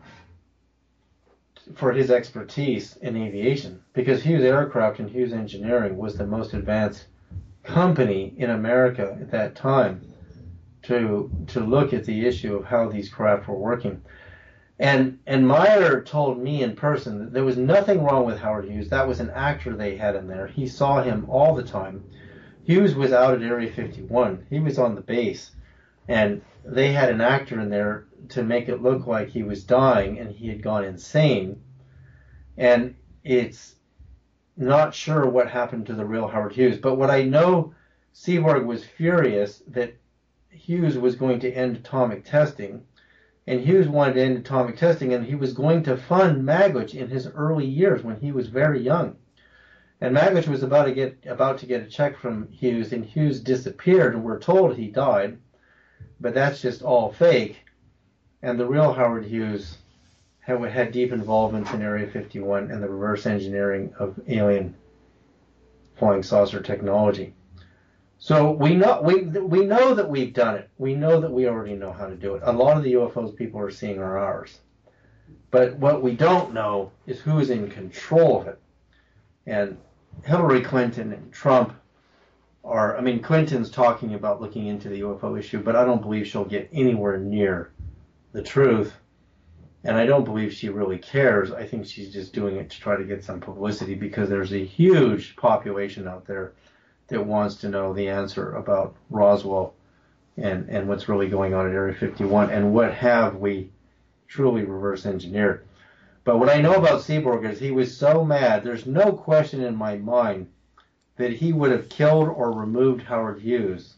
for his expertise in aviation, because Hughes Aircraft and Hughes Engineering was the most advanced company in America at that time to to look at the issue of how these craft were working. And and Meyer told me in person that there was nothing wrong with Howard Hughes. That was an actor they had in there. He saw him all the time. Hughes was out at Area fifty-one. He was on the base, and they had an actor in there to make it look like he was dying and he had gone insane. And it's not sure what happened to the real Howard Hughes. But what I know, Seaborg was furious that Hughes was going to end atomic testing. And Hughes wanted to end atomic testing, and he was going to fund Magwitch in his early years when he was very young. And Magwitch was about to get about to get a check from Hughes, and Hughes disappeared, and we're told he died. But that's just all fake. And the real Howard Hughes had, had deep involvement in Area fifty-one and the reverse engineering of alien flying saucer technology. So we know we we know that we've done it. We know that we already know how to do it. A lot of the U F Os people are seeing are ours. But what we don't know is who is in control of it. And Hillary Clinton and Trump are, I mean, Clinton's talking about looking into the U F O issue, but I don't believe she'll get anywhere near the truth. And I don't believe she really cares. I think she's just doing it to try to get some publicity, because there's a huge population out there that wants to know the answer about Roswell and, and what's really going on at Area fifty-one and what have we truly reverse engineered. But what I know about Seaborg is he was so mad, there's no question in my mind that he would have killed or removed Howard Hughes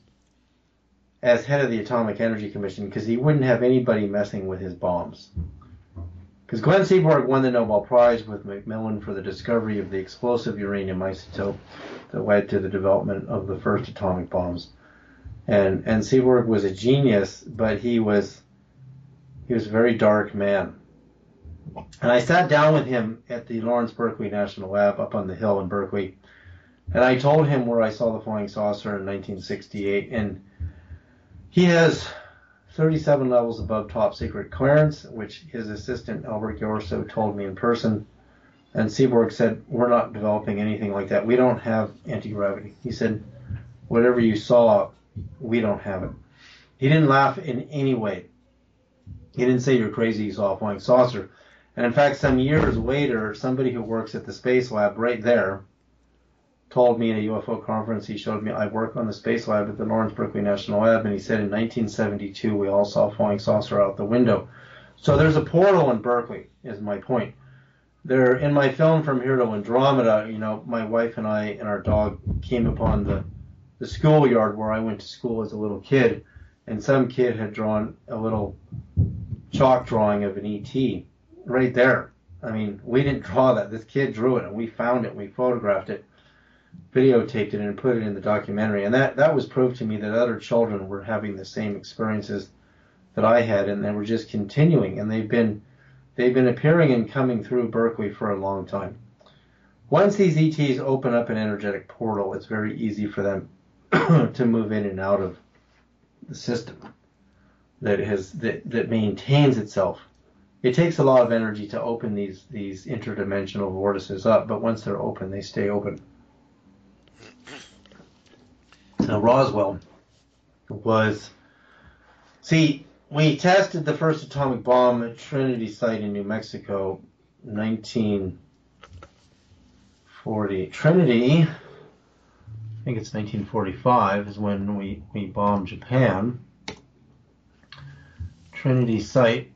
as head of the Atomic Energy Commission, because he wouldn't have anybody messing with his bombs. Because Glenn Seaborg won the Nobel Prize with Macmillan for the discovery of the explosive uranium isotope that led to the development of the first atomic bombs. And and Seaborg was a genius, but he was he was a very dark man. And I sat down with him at the Lawrence Berkeley National Lab up on the hill in Berkeley, and I told him where I saw the flying saucer in nineteen sixty-eight, and he has thirty-seven levels above top secret clearance, which his assistant Albert Giorso told me in person. And Seaborg said, we're not developing anything like that. We don't have anti-gravity. He said, whatever you saw, we don't have it. He didn't laugh in any way. He didn't say you're crazy, you saw a flying saucer. And in fact, some years later, somebody who works at the Space Lab right there told me at a U F O conference, he showed me, I work on the Space Lab at the Lawrence Berkeley National Lab, and he said in nineteen seventy-two we all saw a flying saucer out the window. So there's a portal in Berkeley, is my point. There, in my film From Here to Andromeda, you know, my wife and I and our dog came upon the, the schoolyard where I went to school as a little kid, and some kid had drawn a little chalk drawing of an E T right there. I mean, we didn't draw that. This kid drew it, and we found it, and we photographed it, videotaped it, and put it in the documentary. And that, that was proof to me that other children were having the same experiences that I had, and they were just continuing, and they've been they've been appearing and coming through Berkeley for a long time. Once these E Ts open up an energetic portal, it's very easy for them to move in and out of the system that has that, that maintains itself. It takes a lot of energy to open these these interdimensional vortices up, but once they're open, they stay open. Now, Roswell was, see, we tested the first atomic bomb at Trinity site in New Mexico, nineteen forty. Trinity, I think it's nineteen forty-five, is when we, we bombed Japan. Trinity site,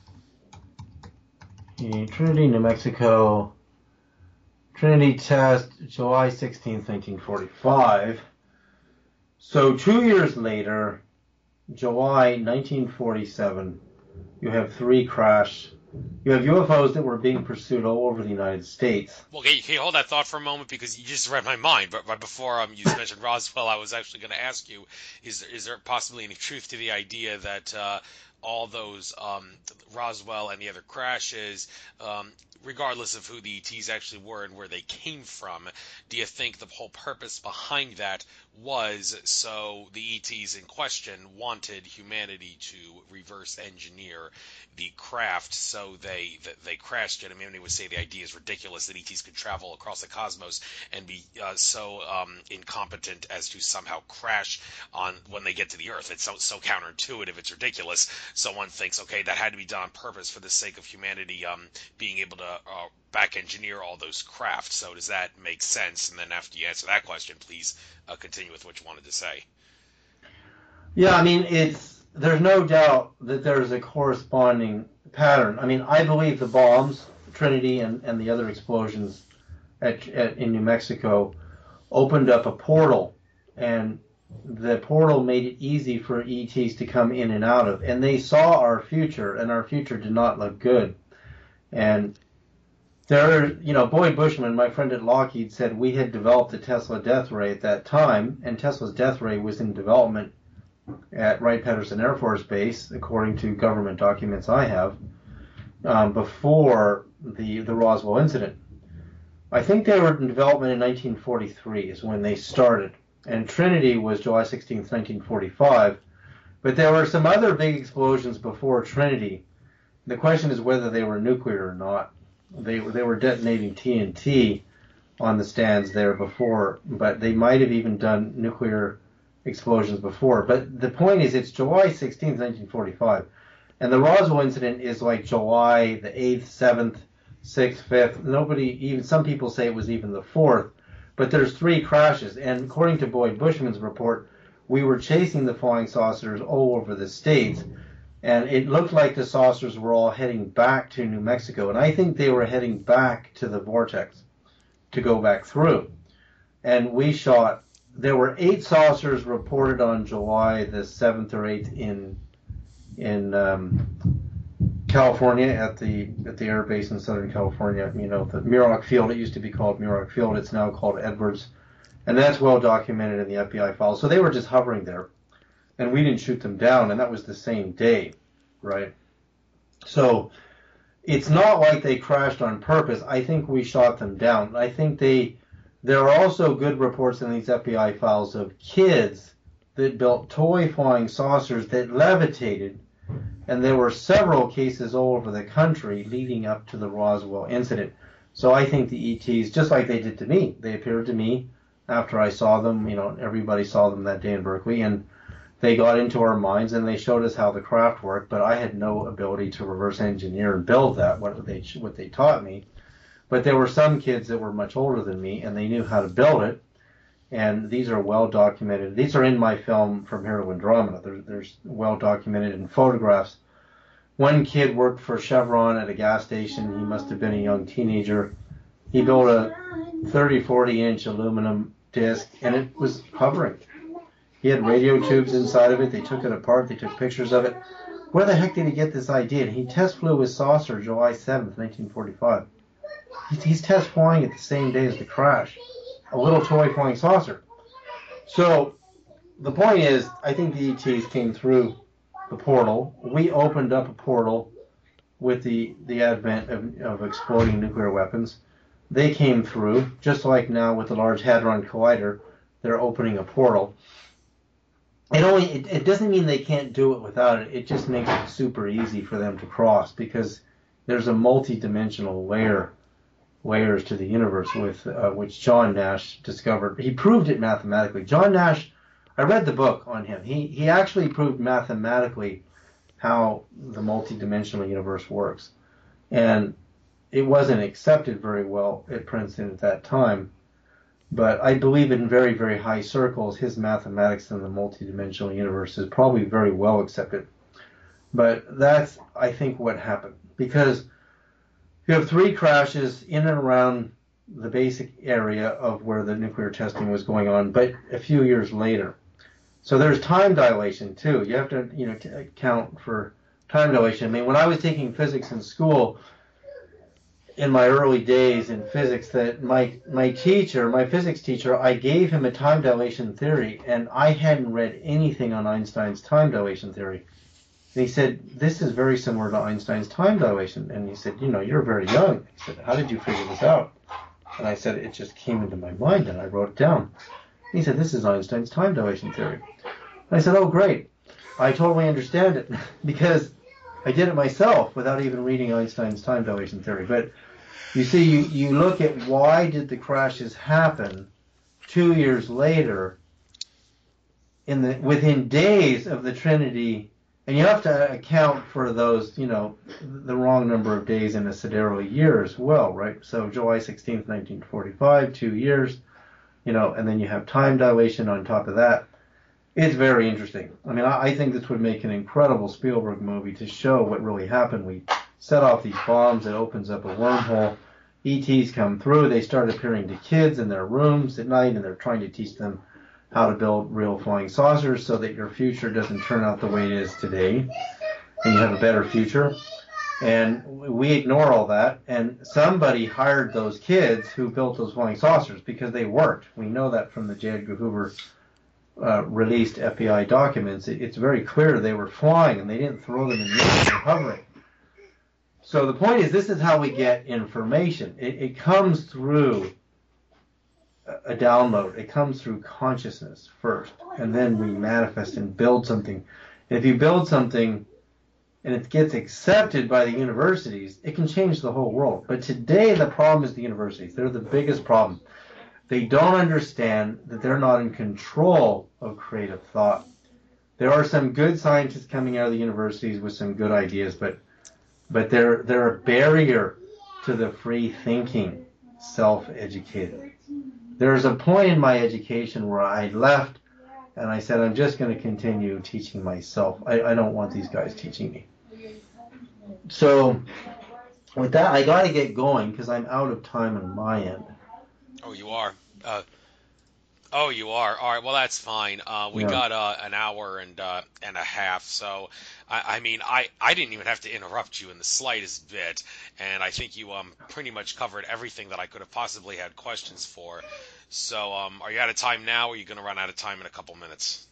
Trinity, New Mexico, Trinity test, July sixteenth, nineteen forty-five. So two years later, July nineteen forty-seven, you have three crash You have U F Os that were being pursued all over the United States. Well, can you, can you hold that thought for a moment because you just read my mind. But right before um, you mentioned Roswell, I was actually going to ask you: is is there possibly any truth to the idea that uh, all those um, Roswell and the other crashes, um, regardless of who the E Ts actually were and where they came from, do you think the whole purpose behind that was so the E Ts in question wanted humanity to reverse engineer the craft so they that they crashed it? I mean, many would say the idea is ridiculous that E Ts could travel across the cosmos and be uh, so um, incompetent as to somehow crash on when they get to the Earth. It's so so counterintuitive. It's ridiculous. Someone thinks, okay, that had to be done on purpose for the sake of humanity um, being able to uh, back engineer all those craft. So does that make sense? And then after you answer that question, please uh, continue with what you wanted to say. Yeah, I mean, it's there's no doubt that there's a corresponding pattern. I mean, I believe the bombs, Trinity and, and the other explosions at, at, in New Mexico opened up a portal, and the portal made it easy for E Ts to come in and out of. And they saw our future, and our future did not look good. And there, you know, Boyd Bushman, my friend at Lockheed, said we had developed the Tesla death ray at that time, and Tesla's death ray was in development at Wright-Patterson Air Force Base, according to government documents I have, um, before the the Roswell incident. I think they were in development in nineteen forty-three is when they started, and Trinity was July sixteenth, nineteen forty-five. But there were some other big explosions before Trinity. The question is whether they were nuclear or not. They they were detonating T N T on the stands there before, but they might have even done nuclear explosions before. But the point is, it's July sixteenth, nineteen forty-five, and the Roswell incident is like July the eighth, seventh, sixth, fifth. Nobody, even some people say it was even the fourth, but there's three crashes. And according to Boyd Bushman's report, we were chasing the flying saucers all over the states, and it looked like the saucers were all heading back to New Mexico, and I think they were heading back to the vortex to go back through. And we shot. There were eight saucers reported on July the seventh or eighth in in um, California at the at the air base in Southern California. You know, the Muroc Field. It used to be called Muroc Field. It's now called Edwards, and that's well documented in the F B I files. So they were just hovering there, and we didn't shoot them down, and that was the same day, right? So it's not like they crashed on purpose. I think we shot them down. I think they. There are also good reports in these F B I files of kids that built toy flying saucers that levitated, and there were several cases all over the country leading up to the Roswell incident. So I think the E Ts, just like they did to me, they appeared to me after I saw them. You know, everybody saw them that day in Berkeley, and they got into our minds and they showed us how the craft worked, but I had no ability to reverse engineer and build that, what they, what they taught me. But there were some kids that were much older than me, and they knew how to build it. And these are well documented. These are in my film From Here to Andromeda. There's, there's well documented in photographs. One kid worked for Chevron at a gas station. He must have been a young teenager. He built a thirty, forty inch aluminum disc, and it was hovering. He had radio tubes inside of it. They took it apart. They took pictures of it. Where the heck did he get this idea? And he test flew his saucer July seventh, nineteen forty-five. He's test flying it the same day as the crash. A little toy flying saucer. So the point is, I think the E Ts came through the portal. We opened up a portal with the, the advent of, of exploding nuclear weapons. They came through, just like now with the Large Hadron Collider, they're opening a portal. It only it, it doesn't mean they can't do it without it. It just makes it super easy for them to cross because there's a multi-dimensional layer layers to the universe with uh, which John Nash discovered. He proved it mathematically. John Nash, I read the book on him. He he actually proved mathematically how the multi-dimensional universe works. And it wasn't accepted very well at Princeton at that time. But I believe in very, very high circles, his mathematics in the multi-dimensional universe is probably very well accepted. But that's, I think, what happened. Because you have three crashes in and around the basic area of where the nuclear testing was going on, but a few years later. So there's time dilation, too. You have to, you know, account for time dilation. I mean, when I was taking physics in school, in my early days in physics, that my my teacher, my physics teacher, I gave him a time dilation theory, and I hadn't read anything on Einstein's time dilation theory. And he said, this is very similar to Einstein's time dilation. And he said, you know, you're very young. He said, how did you figure this out? And I said, it just came into my mind, and I wrote it down. He said, this is Einstein's time dilation theory. And I said, oh, great. I totally understand it, because I did it myself without even reading Einstein's time dilation theory. But you see, you, you look at why did the crashes happen two years later, in the within days of the Trinity, and you have to account for those, you know, the wrong number of days in a sidereal year as well, right? So July sixteenth, nineteen forty-five, two years, you know, and then you have time dilation on top of that. It's very interesting. I mean, I, I think this would make an incredible Spielberg movie to show what really happened. We set off these bombs, it opens up a wormhole, E Ts come through, they start appearing to kids in their rooms at night, and they're trying to teach them how to build real flying saucers so that your future doesn't turn out the way it is today, and you have a better future. And we ignore all that, and somebody hired those kids who built those flying saucers because they worked. We know that from the J. Edgar Hoover uh, released F B I documents. It, it's very clear they were flying, and they didn't throw them in the air, they were hovering. So the point is, this is how we get information. It, it comes through a download. It comes through consciousness first, and then we manifest and build something. And if you build something and it gets accepted by the universities, it can change the whole world. But today the problem is the universities. They're the biggest problem. They don't understand that they're not in control of creative thought. There are some good scientists coming out of the universities with some good ideas, but but they're they're a barrier to the free thinking, self-educated. There's a point in my education where I left and I said, I'm just going to continue teaching myself. I, I don't want these guys teaching me. So with that, I got to get going because I'm out of time on my end. Oh, you are? Uh, oh, you are? All right, well, that's fine. Uh, we Yeah. got uh, an hour and uh, and a half, so, I, I mean, I, I didn't even have to interrupt you in the slightest bit, and I think you um pretty much covered everything that I could have possibly had questions for. So, um, are you out of time now, or are you going to run out of time in a couple minutes?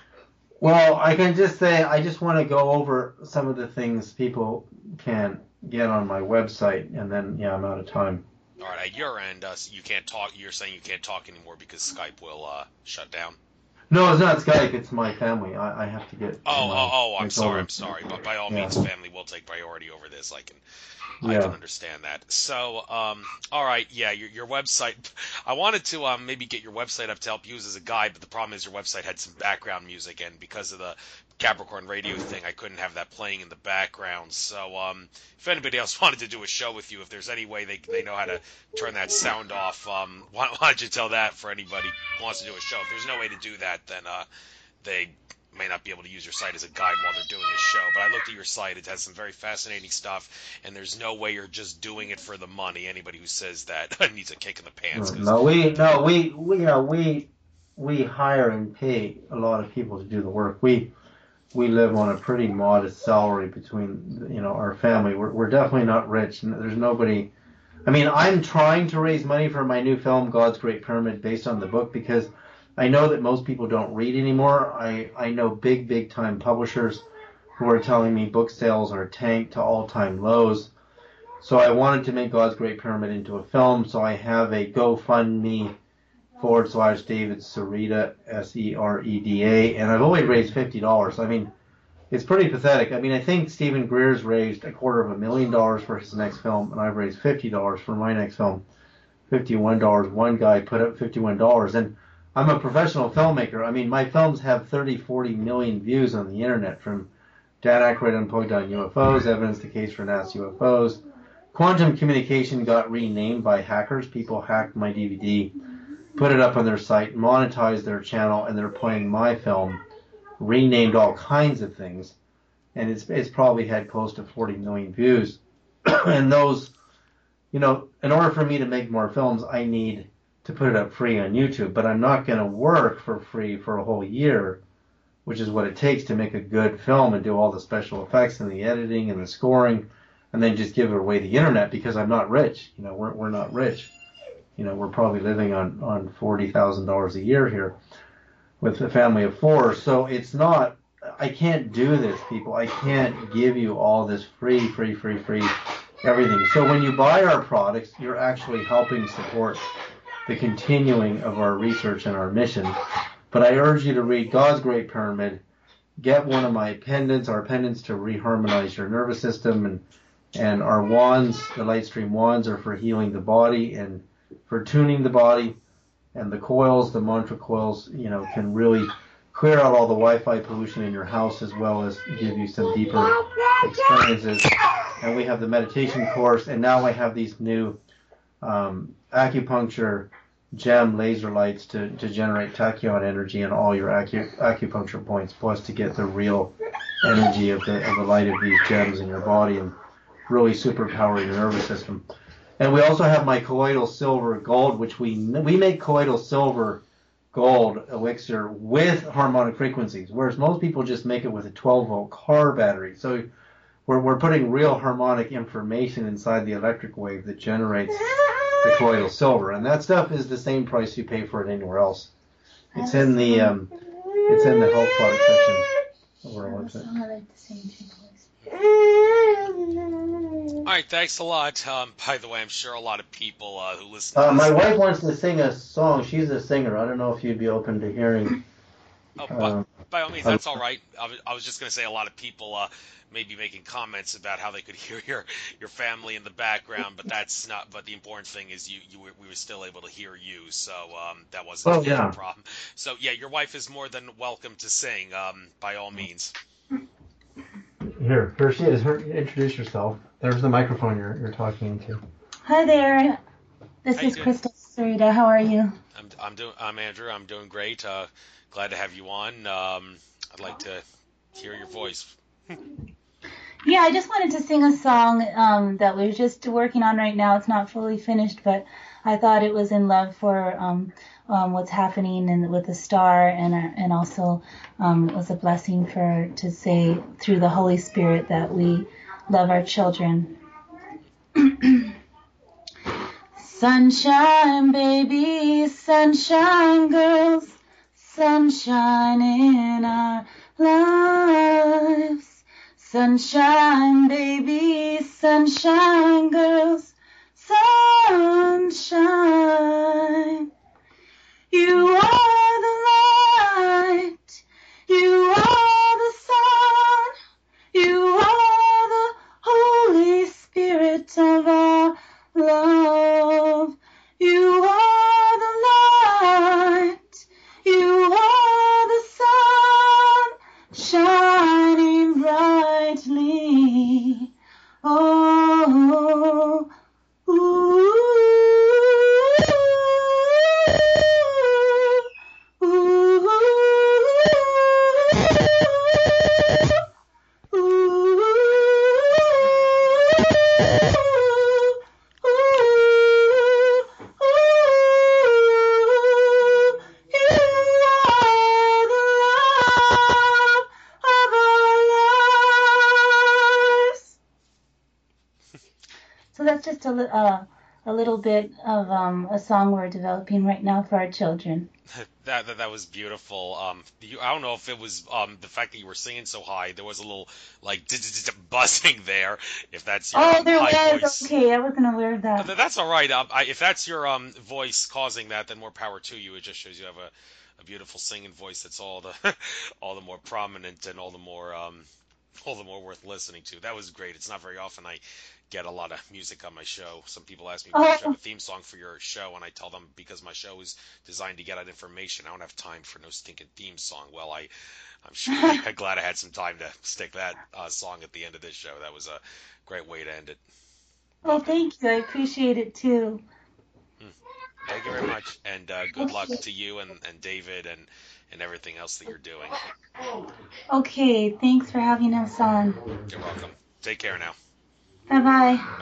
Well, I can just say I just want to go over some of the things people can get on my website, and then, yeah, I'm out of time. All right, at your end, uh, you can't talk. You're saying you can't talk anymore because Skype will uh, shut down. No, it's not Skype. It's my family. I, I have to get. Oh, my, oh, oh! I'm my sorry. children. I'm sorry. But by all Yeah. means, family will take priority over this. I can, I Yeah. can understand that. So, um, all right, yeah, your your website. I wanted to um maybe get your website up to help use as a guide, but the problem is your website had some background music, and because of the Capricorn Radio thing, I couldn't have that playing in the background. So, um, if anybody else wanted to do a show with you, if there's any way they they know how to turn that sound off, um, why, why don't you tell that for anybody who wants to do a show? If there's no way to do that, then uh, they may not be able to use your site as a guide while they're doing a show. But I looked at your site; it has some very fascinating stuff, and there's no way you're just doing it for the money. Anybody who says that needs a kick in the pants. 'Cause No, we no we we you know we we hire and pay a lot of people to do the work. We we live on a pretty modest salary between you know our family. We're we're definitely not rich. There's nobody. I mean, I'm trying to raise money for my new film, God's Great Pyramid, based on the book, because I know that most people don't read anymore. I I know big big time publishers who are telling me book sales are tanked to all time lows. So I wanted to make God's Great Pyramid into a film. So I have a GoFundMe forward slash David Sereda, S E R E D A, and I've only raised fifty dollars. I mean, it's pretty pathetic. I mean, I think Stephen Greer's raised a quarter of a million dollars for his next film, and I've raised fifty dollars for my next film. fifty-one dollars. One guy put up fifty-one dollars, and I'm a professional filmmaker. I mean, my films have thirty, forty million views on the internet, from Dan Aykroyd Unplugged on U F Os, Evidence the Case for N A S A U F Os. Quantum Communication got renamed by hackers. People hacked my D V D, put it up on their site, monetized their channel, and they're playing my film, renamed all kinds of things, and it's it's probably had close to forty million views. And those, you know, in order for me to make more films, I need to put it up free on YouTube, but I'm not going to work for free for a whole year which is what it takes to make a good film and do all the special effects and the editing and the scoring, and then just give it away the internet because I'm not rich. You know, we're we're not rich. You know, we're probably living on on forty thousand dollars a year here with a family of four. So it's not. I can't do this, people. I can't give you all this free, free, free, free, everything. So when you buy our products, you're actually helping support the continuing of our research and our mission. But I urge you to read God's Great Pyramid. Get one of my pendants, our pendants to reharmonize your nervous system, and and our wands, the Lightstream wands, are for healing the body and for tuning the body. And the coils, the mantra coils, you know, can really clear out all the Wi-Fi pollution in your house as well as give you some deeper experiences. And we have the meditation course, and now I have these new um, acupuncture gem laser lights to, to generate tachyon energy in all your acu- acupuncture points, plus to get the real energy of the, of the light of these gems in your body and really superpower your nervous system. And we also have my colloidal silver gold, which we we make colloidal silver gold elixir with harmonic frequencies, whereas most people just make it with a twelve volt car battery. So we're we're putting real harmonic information inside the electric wave that generates the colloidal silver, and that stuff is the same price you pay for it anywhere else. It's in the um, it's in the health product section of our website. All right, thanks a lot. Um, by the way, I'm sure a lot of people uh, who listen to Uh, this... my wife wants to sing a song. She's a singer. I don't know if you'd be open to hearing. Oh, by, Uh, by all means, that's all right. I was, I was just going to say a lot of people uh, may be making comments about how they could hear your, your family in the background, but that's not. But the important thing is you, you were, we were still able to hear you, so um, that wasn't oh a yeah. problem. So yeah, your wife is more than welcome to sing, um, by all means. Here, here she is. Her, introduce yourself. There's the microphone you're you're talking into. Hi there. This How you is doing? Crystal Sarita. How are you? I'm I'm doing I'm Andrew. I'm doing great. Uh, glad to have you on. Um, I'd like to hear your voice. Yeah, I just wanted to sing a song um, that we're just working on right now. It's not fully finished, but I thought it was in love for um, um, what's happening and with the star, and uh, and also um, it was a blessing for to say through the Holy Spirit that we love our children. Sunshine, baby, sunshine, girls, sunshine in our lives. Sunshine, baby, sunshine, girls, sunshine. You are the light, you are the sun, you are the Holy Spirit of our love. You are the light, you are the sun, shining brightly. Oh, ooh, ooh, ooh, So that's just a, li- uh, a little bit of um, a song we're developing right now for our children. That, that that was beautiful. Um, you, I don't know if it was um the fact that you were singing so high. There was a little like buzzing there. If that's your Oh, um, there high was. voice, Okay, I wasn't aware of that. Th- that's all right. Um, I, if that's your um voice causing that, then more power to you. It just shows you have a, a beautiful singing voice. That's all the all the more prominent and all the more um all the more worth listening to. That was great. It's not very often I get a lot of music on my show. Some people ask me, why don't you have a theme song for your show? And I tell them, because my show is designed to get out information. I don't have time for no stinking theme song. Well, I, I'm sure I'm glad I had some time to stick that uh, song at the end of this show. That was a great way to end it. Oh, thank you. I appreciate it too. Thank you very much. And uh, good luck to you and, and David and, and everything else that you're doing. Okay, thanks for having us on. You're welcome. Take care now. Bye-bye.